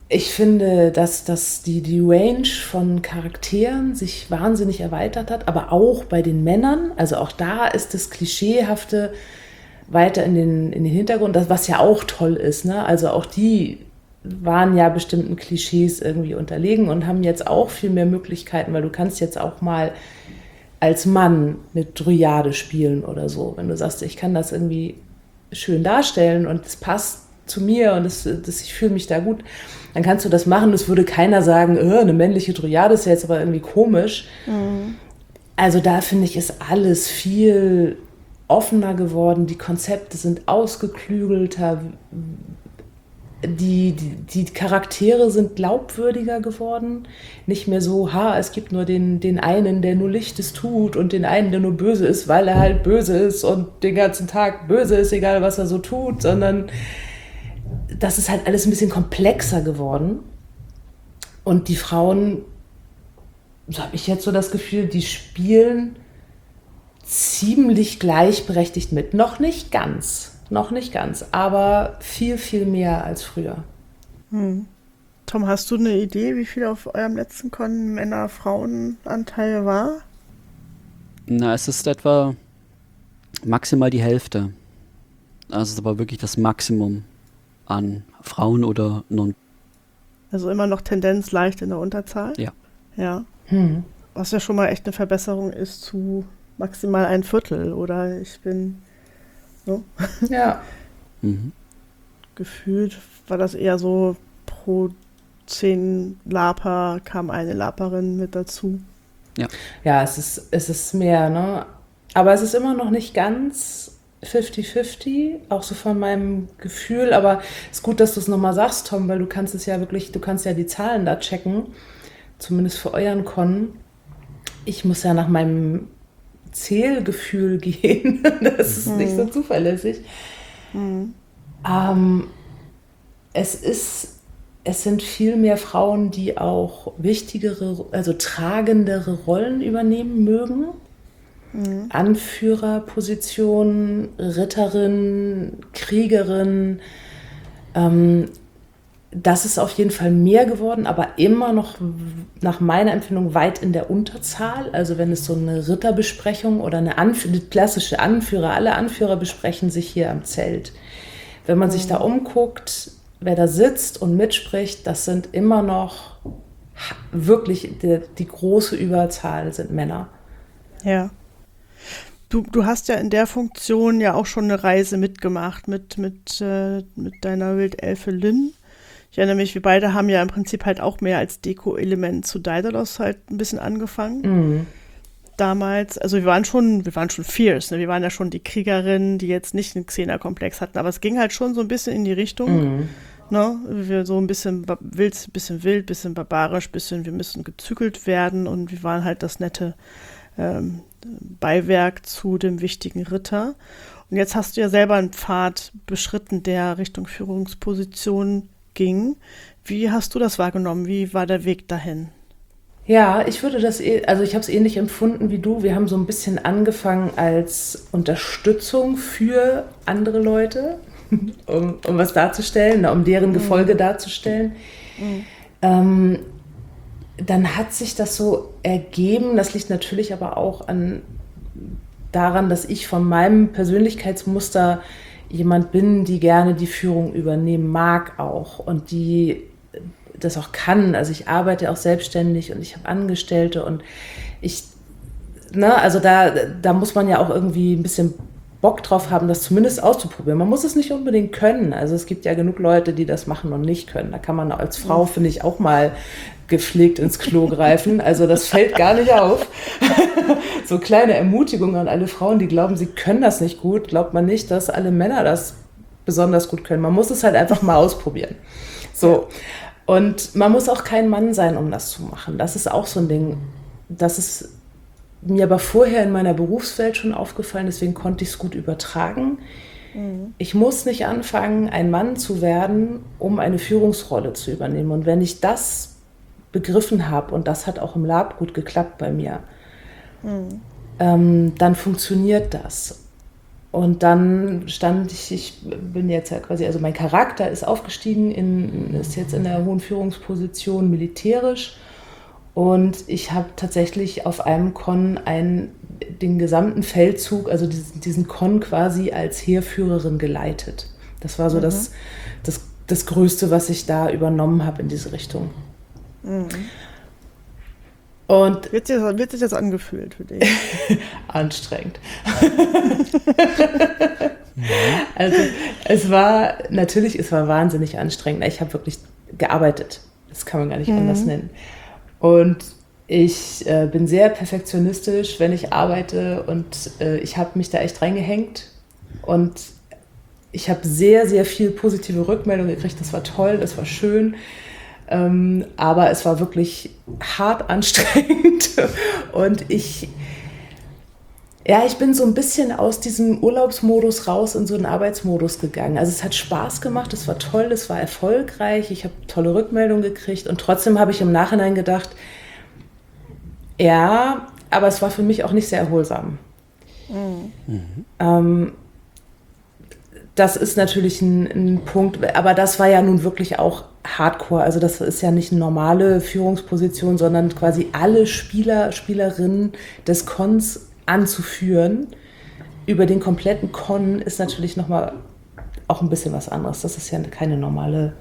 Speaker 2: Ich finde, dass, dass die, die Range von Charakteren sich wahnsinnig erweitert hat, aber auch bei den Männern. Also auch da ist das Klischeehafte weiter in den, in den Hintergrund, das, was ja auch toll ist. Ne? Also auch die waren ja bestimmten Klischees irgendwie unterlegen und haben jetzt auch viel mehr Möglichkeiten, weil du kannst jetzt auch mal als Mann eine Dryade spielen oder so. Wenn du sagst, ich kann das irgendwie schön darstellen und es passt zu mir und das, das, ich fühle mich da gut, dann kannst du das machen. Es würde keiner sagen, äh, eine männliche Dryade ist ja jetzt aber irgendwie komisch. Mhm. Also da finde ich, ist alles viel offener geworden. Die Konzepte sind ausgeklügelter. Die, die, die Charaktere sind glaubwürdiger geworden. Nicht mehr so, ha, es gibt nur den, den einen, der nur Lichtes tut und den einen, der nur böse ist, weil er halt böse ist und den ganzen Tag böse ist, egal was er so tut, sondern das ist halt alles ein bisschen komplexer geworden. Und die Frauen, so habe ich jetzt so das Gefühl, die spielen ziemlich gleichberechtigt mit. Noch nicht ganz, noch nicht ganz, aber viel, viel mehr als früher.
Speaker 1: Hm. Tom, hast du eine Idee, wie viel auf eurem letzten Con Männer-Frauen-Anteil war?
Speaker 3: Na, es ist etwa maximal die Hälfte. Also es ist aber wirklich das Maximum an Frauen oder non.
Speaker 1: Also immer noch Tendenz leicht in der Unterzahl?
Speaker 3: Ja.
Speaker 1: Ja.
Speaker 2: Hm.
Speaker 1: Was ja schon mal echt eine Verbesserung ist zu maximal ein Viertel, oder? Ich bin so.
Speaker 2: Ja.
Speaker 3: Mhm.
Speaker 1: Gefühlt war das eher so, pro zehn Laper kam eine Laperin mit dazu.
Speaker 3: Ja.
Speaker 2: Ja, es ist, es ist mehr, ne? Aber es ist immer noch nicht ganz fifty fifty, auch so von meinem Gefühl, aber es ist gut, dass du es nochmal sagst, Tom, weil du kannst es ja wirklich, du kannst ja die Zahlen da checken, zumindest für euren Con. Ich muss ja nach meinem Zählgefühl gehen, das ist hm. nicht so zuverlässig. Hm. Ähm, es ist, es sind viel mehr Frauen, die auch wichtigere, also tragendere Rollen übernehmen mögen. Mhm. Anführerposition, Ritterin, Kriegerin, ähm, das ist auf jeden Fall mehr geworden, aber immer noch nach meiner Empfindung weit in der Unterzahl. Also wenn es so eine Ritterbesprechung oder eine, Anf- eine klassische Anführer, alle Anführer besprechen sich hier am Zelt. Wenn man mhm. sich da umguckt, wer da sitzt und mitspricht, das sind immer noch wirklich die, die große Überzahl sind Männer.
Speaker 1: Ja. Du, du hast ja in der Funktion ja auch schon eine Reise mitgemacht mit, mit, äh, mit deiner Wildelfe Lynn. Ich erinnere mich, wir beide haben ja im Prinzip halt auch mehr als Deko-Element zu Daedalus halt ein bisschen angefangen. Mhm. Damals, also wir waren schon, wir waren schon fierce, ne? Wir waren ja schon die Kriegerinnen, die jetzt nicht einen Xena-Komplex hatten, aber es ging halt schon so ein bisschen in die Richtung, mhm. ne? Wir so ein bisschen wild, bisschen wild, bisschen barbarisch, bisschen, wir müssen gezügelt werden und wir waren halt das nette ähm, Beiwerk zu dem wichtigen Ritter. Und jetzt hast du ja selber einen Pfad beschritten, der Richtung Führungsposition ging. Wie hast du das wahrgenommen? Wie war der Weg dahin?
Speaker 2: Ja, ich würde das, also ich habe es ähnlich empfunden wie du. Wir haben so ein bisschen angefangen als Unterstützung für andere Leute, um, um was darzustellen, um deren Gefolge mhm. darzustellen. Mhm. Ähm, dann hat sich das so ergeben, das liegt natürlich aber auch an, daran, dass ich von meinem Persönlichkeitsmuster jemand bin, die gerne die Führung übernehmen mag auch und die das auch kann. Also ich arbeite auch selbstständig und ich habe Angestellte und ich, ne, also da, da muss man ja auch irgendwie ein bisschen Bock drauf haben, das zumindest auszuprobieren. Man muss es nicht unbedingt können. Also es gibt ja genug Leute, die das machen und nicht können. Da kann man als Frau, finde ich, auch mal gepflegt ins Klo greifen. Also das fällt gar nicht auf. So kleine Ermutigung an alle Frauen, die glauben, sie können das nicht gut. Glaubt man nicht, dass alle Männer das besonders gut können. Man muss es halt einfach mal ausprobieren. So. Und man muss auch kein Mann sein, um das zu machen. Das ist auch so ein Ding. Das ist mir aber vorher in meiner Berufswelt schon aufgefallen, deswegen konnte ich es gut übertragen. Mhm. Ich muss nicht anfangen, ein Mann zu werden, um eine Führungsrolle zu übernehmen. Und wenn ich das begriffen habe, und das hat auch im Lab gut geklappt bei mir, mhm. ähm, dann funktioniert das. Und dann stand ich, ich bin jetzt ja quasi, also mein Charakter ist aufgestiegen, in, ist jetzt in der hohen Führungsposition militärisch. Und ich habe tatsächlich auf einem Con einen, den gesamten Feldzug, also diesen, diesen Con quasi als Heerführerin geleitet. Das war so mhm. das, das, das Größte, was ich da übernommen habe in diese Richtung.
Speaker 1: Mhm.
Speaker 2: Und
Speaker 1: wird, sich das, wird sich das angefühlt für dich?
Speaker 2: Anstrengend. Also es war, natürlich, es war wahnsinnig anstrengend. Ich habe wirklich gearbeitet. Das kann man gar nicht mhm. anders nennen. Und ich äh, bin sehr perfektionistisch, wenn ich arbeite, und äh, ich habe mich da echt reingehängt. Und ich habe sehr, sehr viel positive Rückmeldung gekriegt. Das war toll, das war schön. Ähm, aber es war wirklich hart anstrengend. Und ich, ja, ich bin so ein bisschen aus diesem Urlaubsmodus raus in so einen Arbeitsmodus gegangen. Also es hat Spaß gemacht, es war toll, es war erfolgreich, ich habe tolle Rückmeldungen gekriegt, und trotzdem habe ich im Nachhinein gedacht, ja, aber es war für mich auch nicht sehr erholsam. Mhm. Ähm, das ist natürlich ein, ein Punkt, aber das war ja nun wirklich auch Hardcore. Also das ist ja nicht eine normale Führungsposition, sondern quasi alle Spieler, Spielerinnen des Cons anzuführen über den kompletten Con ist natürlich nochmal auch ein bisschen was anderes. Das ist ja keine normale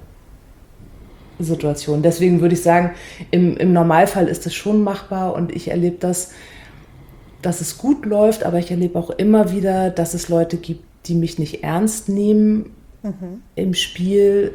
Speaker 2: Situation. Deswegen würde ich sagen, im, im Normalfall ist es schon machbar, und ich erlebe das, dass es gut läuft, aber ich erlebe auch immer wieder, dass es Leute gibt, die mich nicht ernst nehmen mhm. im Spiel,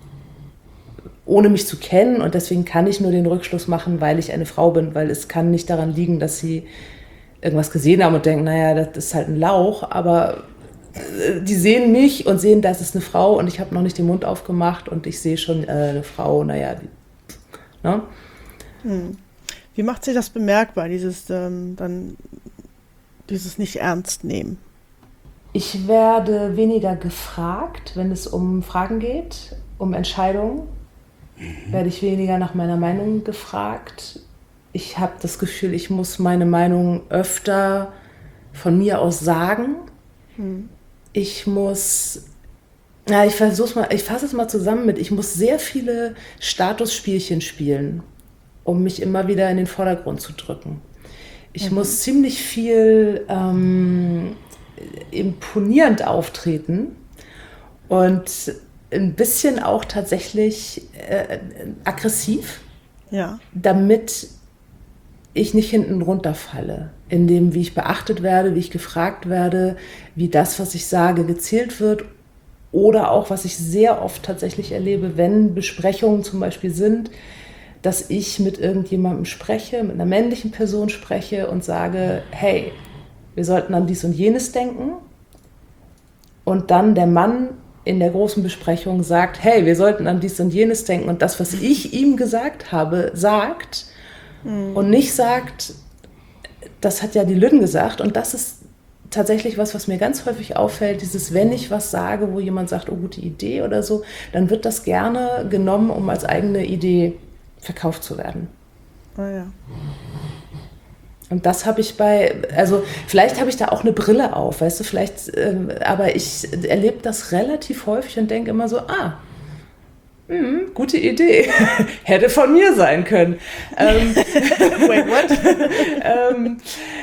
Speaker 2: ohne mich zu kennen, und deswegen kann ich nur den Rückschluss machen, weil ich eine Frau bin, weil es kann nicht daran liegen, dass sie irgendwas gesehen haben und denken, naja, das ist halt ein Lauch, aber die sehen mich und sehen, das ist eine Frau, und ich habe noch nicht den Mund aufgemacht und ich sehe schon äh, eine Frau, naja, die, ne?
Speaker 1: Hm. Wie macht sich das bemerkbar, dieses ähm, dann dieses nicht ernst nehmen?
Speaker 2: Ich werde weniger gefragt, wenn es um Fragen geht, um Entscheidungen. Mhm. Werde ich weniger nach meiner Meinung gefragt. Ich habe das Gefühl, ich muss meine Meinung öfter von mir aus sagen. Mhm. Ich muss, ja, ich versuch's mal, ich fasse es mal zusammen mit, ich muss sehr viele Statusspielchen spielen, um mich immer wieder in den Vordergrund zu drücken. Ich mhm. muss ziemlich viel ähm, imponierend auftreten und ein bisschen auch tatsächlich äh, aggressiv, ja. damit ich nicht hinten runterfalle, in dem, wie ich beachtet werde, wie ich gefragt werde, wie das, was ich sage, gezählt wird, oder auch, was ich sehr oft tatsächlich erlebe, wenn Besprechungen zum Beispiel sind, dass ich mit irgendjemandem spreche, mit einer männlichen Person spreche und sage, hey, wir sollten an dies und jenes denken, und dann der Mann in der großen Besprechung sagt, hey, wir sollten an dies und jenes denken, und das, was ich ihm gesagt habe, sagt mhm. und nicht sagt, das hat ja die Lynn gesagt, und das ist tatsächlich was, was mir ganz häufig auffällt, dieses, wenn ich was sage, wo jemand sagt, oh, gute Idee oder so, dann wird das gerne genommen, um als eigene Idee verkauft zu werden.
Speaker 1: Oh ja.
Speaker 2: Und das habe ich bei, also vielleicht habe ich da auch eine Brille auf, weißt du, vielleicht, ähm, aber ich erlebe das relativ häufig und denke immer so, ah, mh, gute Idee, hätte von mir sein können. ähm, Wait, what? ähm,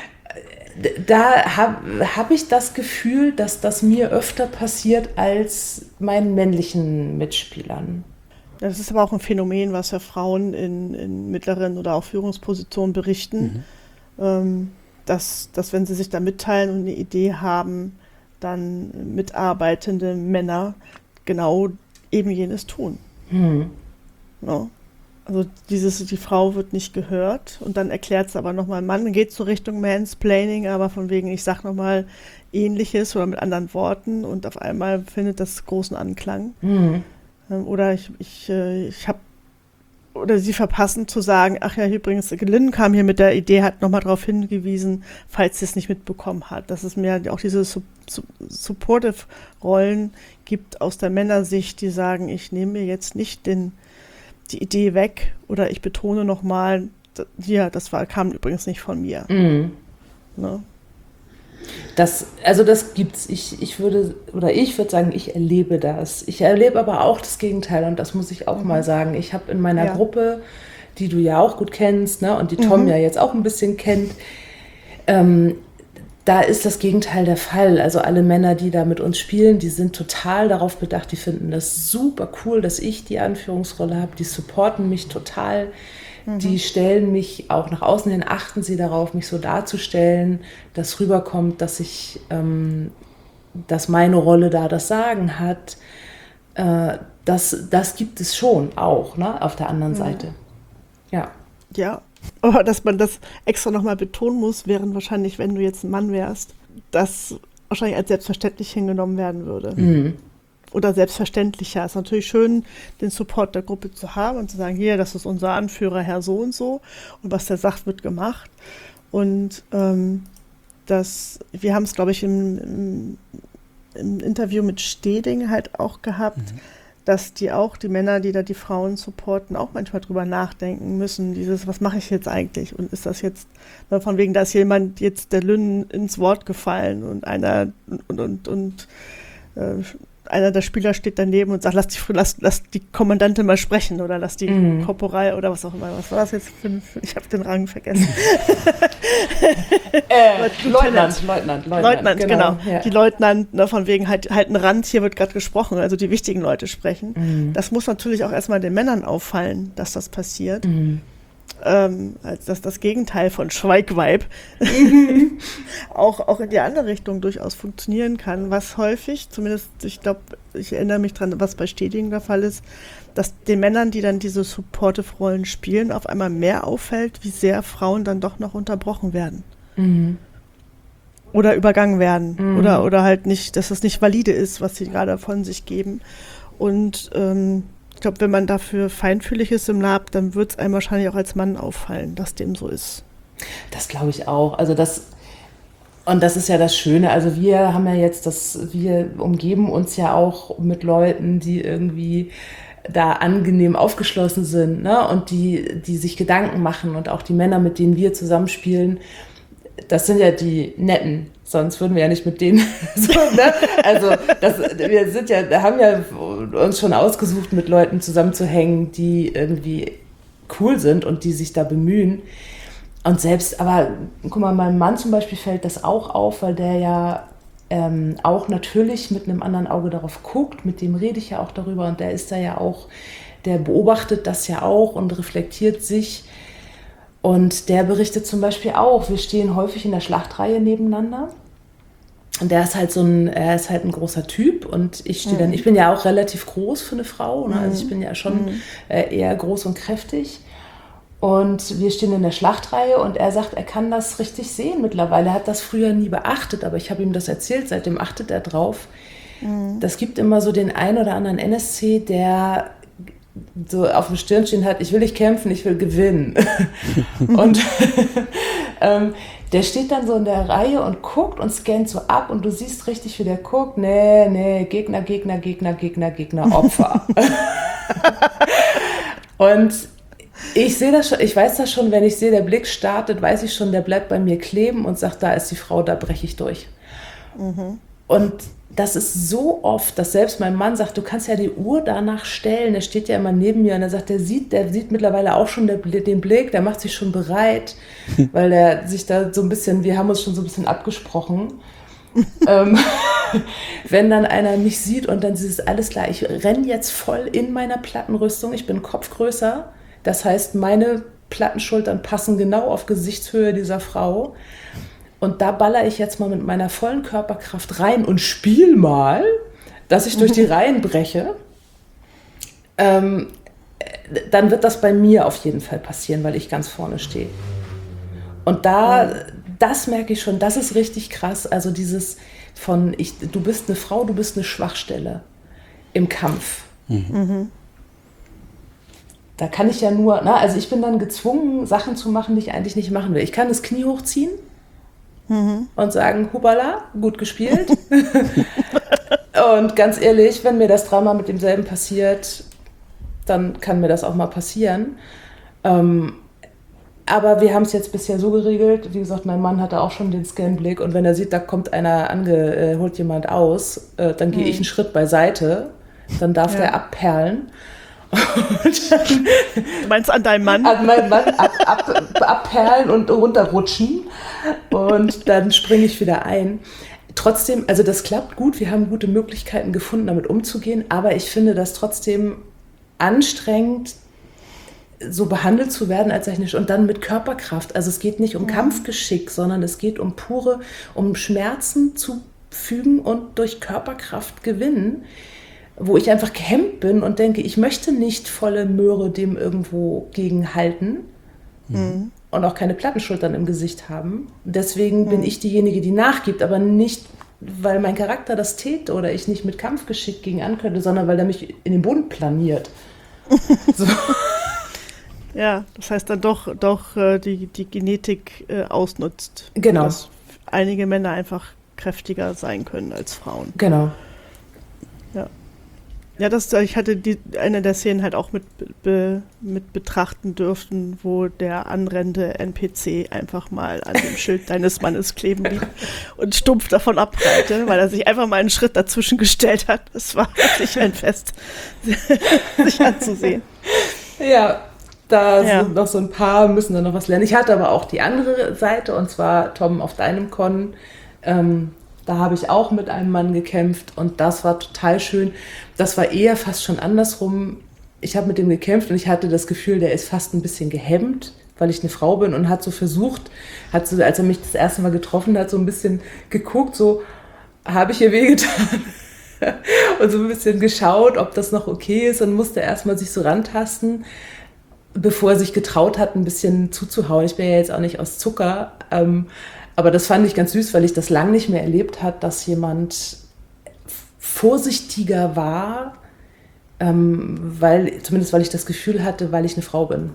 Speaker 2: da habe hab ich das Gefühl, dass das mir öfter passiert als meinen männlichen Mitspielern.
Speaker 1: Das ist aber auch ein Phänomen, was ja Frauen in, in mittleren oder auch Führungspositionen berichten. Mhm. Dass, dass wenn sie sich da mitteilen und eine Idee haben, dann mitarbeitende Männer genau eben jenes tun. Hm. No. Also dieses, die Frau wird nicht gehört, und dann erklärt es aber nochmal, Mann geht so Richtung Mansplaining, aber von wegen, ich sag nochmal Ähnliches oder mit anderen Worten, und auf einmal findet das großen Anklang. Hm. Oder ich, ich, ich habe Oder sie verpassen zu sagen, ach ja, übrigens, Lynn kam hier mit der Idee, hat nochmal darauf hingewiesen, falls sie es nicht mitbekommen hat, dass es mehr auch diese Su- Su- Supportive-Rollen gibt aus der Männersicht, die sagen, ich nehme mir jetzt nicht den, die Idee weg, oder ich betone nochmal, hier, das war, kam übrigens nicht von mir. Mhm. Ne?
Speaker 2: Das, also das gibt's. Ich, ich würde, oder ich würde sagen, ich erlebe das. Ich erlebe aber auch das Gegenteil und das muss ich auch mhm. mal sagen. Ich habe in meiner ja. Gruppe, die du ja auch gut kennst, ne, und die Tom mhm. ja jetzt auch ein bisschen kennt, ähm, da ist das Gegenteil der Fall. Also alle Männer, die da mit uns spielen, die sind total darauf bedacht, die finden das super cool, dass ich die Anführungsrolle habe, die supporten mich total. Die stellen mich auch nach außen hin, achten sie darauf, mich so darzustellen, dass rüberkommt, dass ich, ähm, dass meine Rolle da das Sagen hat. Äh, das, das gibt es schon auch, ne, auf der anderen Seite. Ja.
Speaker 1: Ja, aber dass man das extra nochmal betonen muss, während wahrscheinlich, wenn du jetzt ein Mann wärst, das wahrscheinlich als selbstverständlich hingenommen werden würde. Mhm. Oder selbstverständlicher. Es ist natürlich schön, den Support der Gruppe zu haben und zu sagen, hier, das ist unser Anführer, Herr so und so. Und was der sagt, wird gemacht. Und ähm, das, wir haben es, glaube ich, im, im, im Interview mit Steding halt auch gehabt, mhm. dass die auch, die Männer, die da die Frauen supporten, auch manchmal drüber nachdenken müssen, dieses, was mache ich jetzt eigentlich? Und ist das jetzt, von wegen, da ist jemand jetzt der Lynn ins Wort gefallen und einer und, und, und äh, einer der Spieler steht daneben und sagt, lass die, lass, lass die Kommandantin mal sprechen oder lass die mhm. Korporal oder was auch immer. Was war das jetzt für ein, ich habe den Rang vergessen.
Speaker 2: äh, Leutnant, Leutnant, Leutnant.
Speaker 1: Leutnant, genau. genau. Ja. Die Leutnant, ne, von wegen halt, halt ein Rand, hier wird gerade gesprochen, also die wichtigen Leute sprechen. Mhm. Das muss natürlich auch erstmal den Männern auffallen, dass das passiert. Mhm. Ähm, als dass das Gegenteil von Schweigweib mhm. auch, auch in die andere Richtung durchaus funktionieren kann, was häufig, zumindest, ich glaube, ich erinnere mich dran, was bei Steding der Fall ist, dass den Männern, die dann diese Supportive-Rollen spielen, auf einmal mehr auffällt, wie sehr Frauen dann doch noch unterbrochen werden. Mhm. Oder übergangen werden. Mhm. Oder, oder halt nicht, dass es nicht valide ist, was sie gerade von sich geben. Und ähm, ich glaube, wenn man dafür feinfühlig ist im Lab, dann wird es einem wahrscheinlich auch als Mann auffallen, dass dem so ist.
Speaker 2: Das glaube ich auch. Also das, und das ist ja das Schöne. Also wir haben ja jetzt das, wir umgeben uns ja auch mit Leuten, die irgendwie da angenehm aufgeschlossen sind, ne? Und die, die sich Gedanken machen und auch die Männer, mit denen wir zusammenspielen, das sind ja die Netten. Sonst würden wir ja nicht mit denen so, ne? Also das, wir sind ja, haben ja uns schon ausgesucht, mit Leuten zusammenzuhängen, die irgendwie cool sind und die sich da bemühen. Und selbst, aber guck mal, meinem Mann zum Beispiel fällt das auch auf, weil der ja ähm, auch natürlich mit einem anderen Auge darauf guckt, mit dem rede ich ja auch darüber und der ist da ja auch, der beobachtet das ja auch und reflektiert sich. Und der berichtet zum Beispiel auch, wir stehen häufig in der Schlachtreihe nebeneinander. Und der ist halt so ein, er ist halt ein großer Typ und ich stehe mhm. dann, ich bin ja auch relativ groß für eine Frau, ne? Also ich bin ja schon mhm. äh, eher groß und kräftig. Und wir stehen in der Schlachtreihe und er sagt, er kann das richtig sehen mittlerweile. Er hat das früher nie beachtet, aber ich habe ihm das erzählt, seitdem achtet er drauf. Mhm. Das gibt immer so den einen oder anderen N S C, der so auf dem Stirnchen hat, ich will nicht kämpfen, ich will gewinnen. Und ähm, der steht dann so in der Reihe und guckt und scannt so ab und du siehst richtig, wie der guckt, nee, nee, Gegner, Gegner, Gegner, Gegner, Gegner, Opfer. Und ich sehe das schon, ich weiß das schon, wenn ich sehe, der Blick startet, weiß ich schon, der bleibt bei mir kleben und sagt, da ist die Frau, da breche ich durch. Mhm. Und das ist so oft, dass selbst mein Mann sagt, du kannst ja die Uhr danach stellen, der steht ja immer neben mir und er sagt, der sieht, der sieht mittlerweile auch schon der, den Blick, der macht sich schon bereit, weil er sich da so ein bisschen, wir haben uns schon so ein bisschen abgesprochen. ähm, wenn dann einer mich sieht und dann ist es alles klar, ich renne jetzt voll in meiner Plattenrüstung, ich bin kopfgrößer, das heißt, meine Plattenschultern passen genau auf Gesichtshöhe dieser Frau. Und da baller ich jetzt mal mit meiner vollen Körperkraft rein und spiel mal, dass ich durch die Reihen breche. Ähm, dann wird das bei mir auf jeden Fall passieren, weil ich ganz vorne stehe. Und da, das merke ich schon, das ist richtig krass. Also dieses von, ich, du bist eine Frau, du bist eine Schwachstelle im Kampf. Mhm. Da kann ich ja nur, na, also ich bin dann gezwungen, Sachen zu machen, die ich eigentlich nicht machen will. Ich kann das Knie hochziehen. Mhm. Und sagen, hubala, gut gespielt. Und ganz ehrlich, wenn mir das dreimal mit demselben passiert, dann kann mir das auch mal passieren. Ähm, Aber wir haben es jetzt bisher so geregelt, wie gesagt, mein Mann hatte auch schon den Scanblick und wenn er sieht, da kommt einer ange, äh, holt jemand aus, äh, dann gehe mhm. ich einen Schritt beiseite, dann darf ja. der abperlen. Und dann,
Speaker 1: du meinst an deinem Mann?
Speaker 2: An meinem Mann ab, ab, abperlen und runterrutschen und dann springe ich wieder ein. Trotzdem, also das klappt gut, wir haben gute Möglichkeiten gefunden, damit umzugehen, aber ich finde das trotzdem anstrengend, so behandelt zu werden als technisch und dann mit Körperkraft. Also es geht nicht um ja. Kampfgeschick, sondern es geht um pure, um Schmerzen zu fügen und durch Körperkraft gewinnen, wo ich einfach gehemmt bin und denke, ich möchte nicht volle Möhre dem irgendwo gegenhalten mhm. und auch keine Plattenschultern im Gesicht haben. Deswegen mhm. bin ich diejenige, die nachgibt, aber nicht, weil mein Charakter das täte oder ich nicht mit Kampfgeschick gegen an könnte, sondern weil er mich in den Boden planiert. So.
Speaker 1: Ja, das heißt dann doch, doch äh, die, die Genetik äh, ausnutzt.
Speaker 2: Genau.
Speaker 1: Dass einige Männer einfach kräftiger sein können als Frauen.
Speaker 2: Genau.
Speaker 1: Ja. Ja, das, ich hatte die, eine der Szenen halt auch mit, be, mit betrachten dürfen, wo der anrennende N P C einfach mal an dem Schild deines Mannes kleben blieb und stumpf davon abprallte, weil er sich einfach mal einen Schritt dazwischen gestellt hat. Es war wirklich ein Fest, sich anzusehen.
Speaker 2: Ja, da
Speaker 1: ja.
Speaker 2: sind noch so ein paar, müssen da noch was lernen. Ich hatte aber auch die andere Seite, und zwar Tom auf deinem Con. Ähm, da habe ich auch mit einem Mann gekämpft und das war total schön. Das war eher fast schon andersrum. Ich habe mit dem gekämpft und ich hatte das Gefühl, der ist fast ein bisschen gehemmt, weil ich eine Frau bin und hat so versucht, hat so, als er mich das erste Mal getroffen hat, so ein bisschen geguckt, so, habe ich ihr wehgetan? Und so ein bisschen geschaut, ob das noch okay ist und musste erstmal sich so rantasten, bevor er sich getraut hat, ein bisschen zuzuhauen. Ich bin ja jetzt auch nicht aus Zucker, ähm, aber das fand ich ganz süß, weil ich das lang nicht mehr erlebt habe, dass jemand vorsichtiger war, ähm, weil, zumindest weil ich das Gefühl hatte, weil ich eine Frau bin.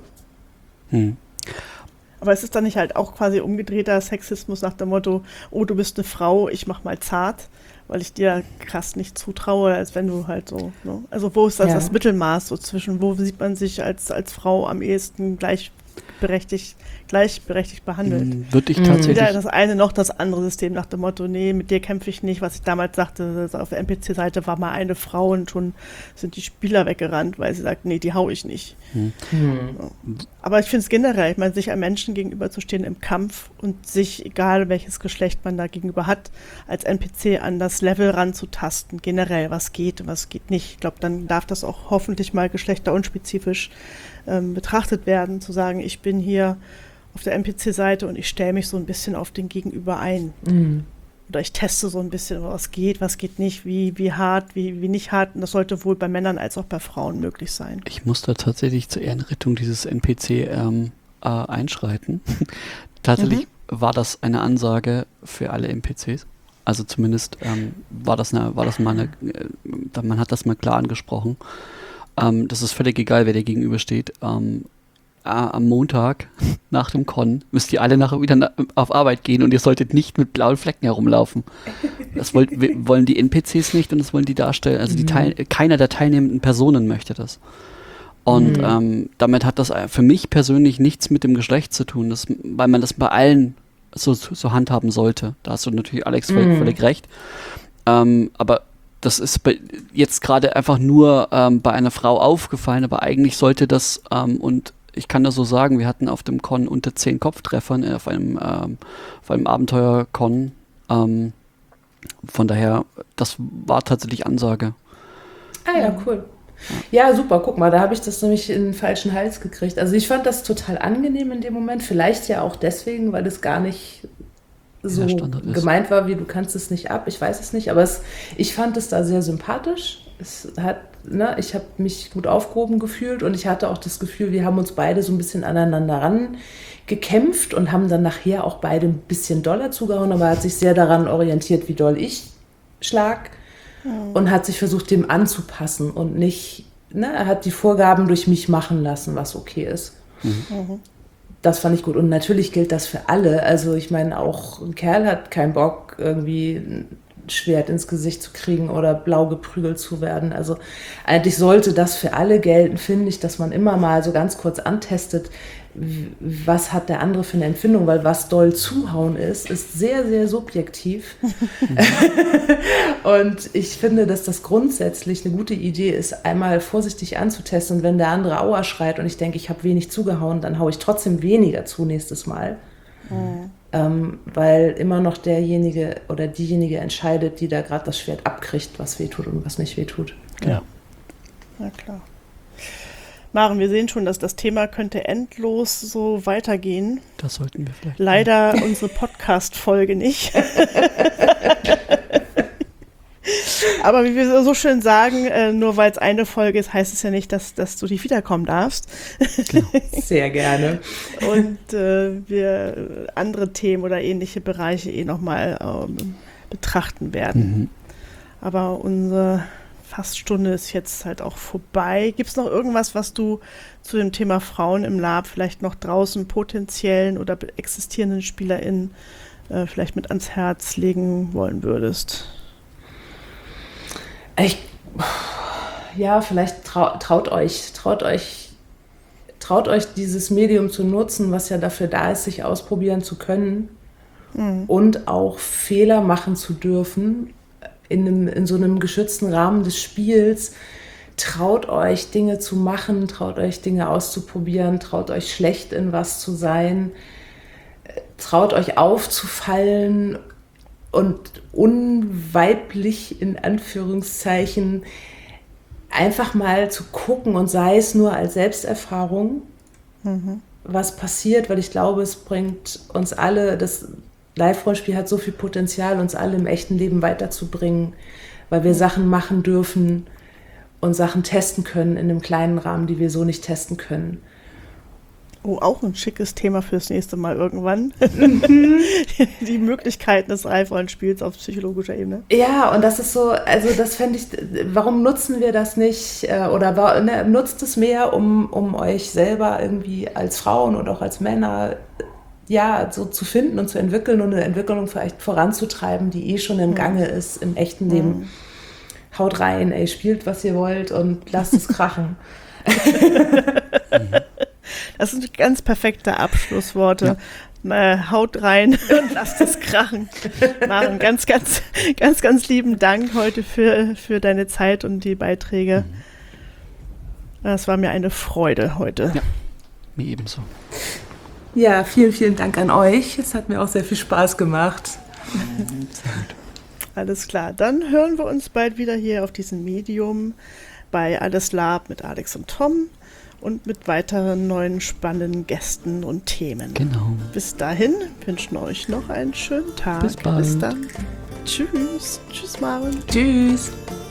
Speaker 3: Hm.
Speaker 1: Aber es ist dann nicht halt auch quasi umgedrehter Sexismus nach dem Motto, oh, du bist eine Frau, ich mach mal zart, weil ich dir krass nicht zutraue, als wenn du halt so, ne? Also wo ist das, ja. das Mittelmaß so zwischen, wo sieht man sich als, als Frau am ehesten gleichberechtigt, gleichberechtigt behandelt?
Speaker 3: Würde ich tatsächlich...
Speaker 1: Weder das eine noch das andere System nach dem Motto, nee, mit dir kämpfe ich nicht. Was ich damals sagte, auf der N P C-Seite war mal eine Frau und schon sind die Spieler weggerannt, weil sie sagt, nee, die hau ich nicht.
Speaker 3: Hm.
Speaker 1: So. Aber ich finde es generell, ich meine, sich einem Menschen gegenüberzustehen im Kampf und sich, egal welches Geschlecht man da gegenüber hat, als N P C an das Level ranzutasten, generell, was geht und was geht nicht. Ich glaube, dann darf das auch hoffentlich mal geschlechterunspezifisch ähm, betrachtet werden, zu sagen, ich bin hier auf der N P C-Seite und ich stelle mich so ein bisschen auf den Gegenüber ein.
Speaker 2: Mhm.
Speaker 1: Oder ich teste so ein bisschen, was geht, was geht nicht, wie, wie hart, wie, wie nicht hart. Und das sollte wohl bei Männern als auch bei Frauen möglich sein.
Speaker 3: Ich muss da tatsächlich zur Ehrenrettung dieses N P C ähm, äh, einschreiten. Tatsächlich mhm. war das eine Ansage für alle N P Cs. Also zumindest ähm, war das eine, war das mal eine, äh, man hat das mal klar angesprochen. Ähm, das ist völlig egal, wer dir gegenübersteht. Ähm, äh, am Montag nach dem Con müsst ihr alle nachher wieder na- auf Arbeit gehen und ihr solltet nicht mit blauen Flecken herumlaufen. Das wollt, wollen die N P Cs nicht und das wollen die Darsteller, also die Teil, keiner der teilnehmenden Personen möchte das. Und mhm. ähm, damit hat das für mich persönlich nichts mit dem Geschlecht zu tun, das, weil man das bei allen so, so handhaben sollte. Da hast du natürlich, Alex, völlig, mhm. völlig recht. Ähm, aber das ist bei, jetzt gerade einfach nur ähm, bei einer Frau aufgefallen, aber eigentlich sollte das, ähm, und ich kann das so sagen, wir hatten auf dem Con unter zehn Kopftreffern, äh, auf einem, ähm, auf einem Abenteuer-Con. Ähm, von daher, das war tatsächlich Ansage.
Speaker 2: Ah ja, cool. Ja, super, guck mal, da habe ich das nämlich in den falschen Hals gekriegt. Also ich fand das total angenehm in dem Moment, vielleicht ja auch deswegen, weil es gar nicht so gemeint war, wie du kannst es nicht ab, ich weiß es nicht, aber es, ich fand es da sehr sympathisch. Es hat, ne, ich habe mich gut aufgehoben gefühlt und ich hatte auch das Gefühl, wir haben uns beide so ein bisschen aneinander ran gekämpft und haben dann nachher auch beide ein bisschen doller zugehauen, aber er hat sich sehr daran orientiert, wie doll ich schlag. Und hat sich versucht, dem anzupassen und nicht, ne, er hat die Vorgaben durch mich machen lassen, was okay ist. Mhm. Das fand ich gut. Und natürlich gilt das für alle. Also ich meine, auch ein Kerl hat keinen Bock, irgendwie ein Schwert ins Gesicht zu kriegen oder blau geprügelt zu werden. Also eigentlich sollte das für alle gelten, finde ich, dass man immer mal so ganz kurz antestet, was hat der andere für eine Empfindung, weil was doll zuhauen ist, ist sehr, sehr subjektiv. Und ich finde, dass das grundsätzlich eine gute Idee ist, einmal vorsichtig anzutesten. Und wenn der andere Aua schreit und ich denke, ich habe wenig zugehauen, dann haue ich trotzdem weniger zu nächstes Mal. Mhm. Ähm, weil immer noch derjenige oder diejenige entscheidet, die da gerade das Schwert abkriegt, was wehtut und was nicht wehtut.
Speaker 1: Ja, na klar. Maren, wir sehen schon, dass das Thema könnte endlos so weitergehen.
Speaker 3: Das sollten wir vielleicht.
Speaker 1: Leider machen. Unsere Podcast-Folge nicht. Aber wie wir so schön sagen, äh, nur weil es eine Folge ist, heißt es ja nicht, dass, dass du nicht wiederkommen darfst.
Speaker 2: Genau. Sehr gerne.
Speaker 1: Und äh, wir andere Themen oder ähnliche Bereiche eh nochmal ähm, betrachten werden. Mhm. Aber unsere Faststunde ist jetzt halt auch vorbei. Gibt es noch irgendwas, was du zu dem Thema Frauen im Lab vielleicht noch draußen potenziellen oder existierenden SpielerInnen äh, vielleicht mit ans Herz legen wollen würdest?
Speaker 2: Ich, ja, vielleicht trau, traut euch, traut euch, traut euch dieses Medium zu nutzen, was ja dafür da ist, sich ausprobieren zu können mhm. und auch Fehler machen zu dürfen. In, einem, in so einem geschützten Rahmen des Spiels. Traut euch, Dinge zu machen, traut euch, Dinge auszuprobieren, traut euch, schlecht in was zu sein, traut euch aufzufallen und unweiblich, in Anführungszeichen, einfach mal zu gucken und sei es nur als Selbsterfahrung, mhm. was passiert, weil ich glaube, es bringt uns alle, das Live-Rollenspiel hat so viel Potenzial, uns alle im echten Leben weiterzubringen, weil wir Sachen machen dürfen und Sachen testen können in einem kleinen Rahmen, die wir so nicht testen können.
Speaker 1: Oh, auch ein schickes Thema fürs nächste Mal irgendwann. Die Möglichkeiten des Live-Rollenspiels auf psychologischer Ebene.
Speaker 2: Ja, und das ist so, also das fände ich, warum nutzen wir das nicht oder ne, nutzt es mehr, um, um euch selber irgendwie als Frauen und auch als Männer ja, so zu finden und zu entwickeln und eine Entwicklung vielleicht voranzutreiben, die eh schon im mhm. Gange ist, im echten Leben. Mhm. Haut rein, ey, spielt, was ihr wollt und lasst es krachen.
Speaker 1: Das sind ganz perfekte Abschlussworte. Ja. Äh, haut rein und lasst es krachen. Maren, ganz, ganz, ganz, ganz lieben Dank heute für, für deine Zeit und die Beiträge. Mhm. Das war mir eine Freude heute.
Speaker 3: Ja, mir ebenso.
Speaker 2: Ja, vielen, vielen Dank an euch. Es hat mir auch sehr viel Spaß gemacht.
Speaker 1: Alles klar. Dann hören wir uns bald wieder hier auf diesem Medium bei Alles Lab mit Alex und Tom und mit weiteren neuen spannenden Gästen und Themen.
Speaker 3: Genau.
Speaker 1: Bis dahin wünschen euch noch einen schönen Tag.
Speaker 3: Bis bald.
Speaker 1: Bis dann. Tschüss. Tschüss, Maren.
Speaker 2: Tschüss.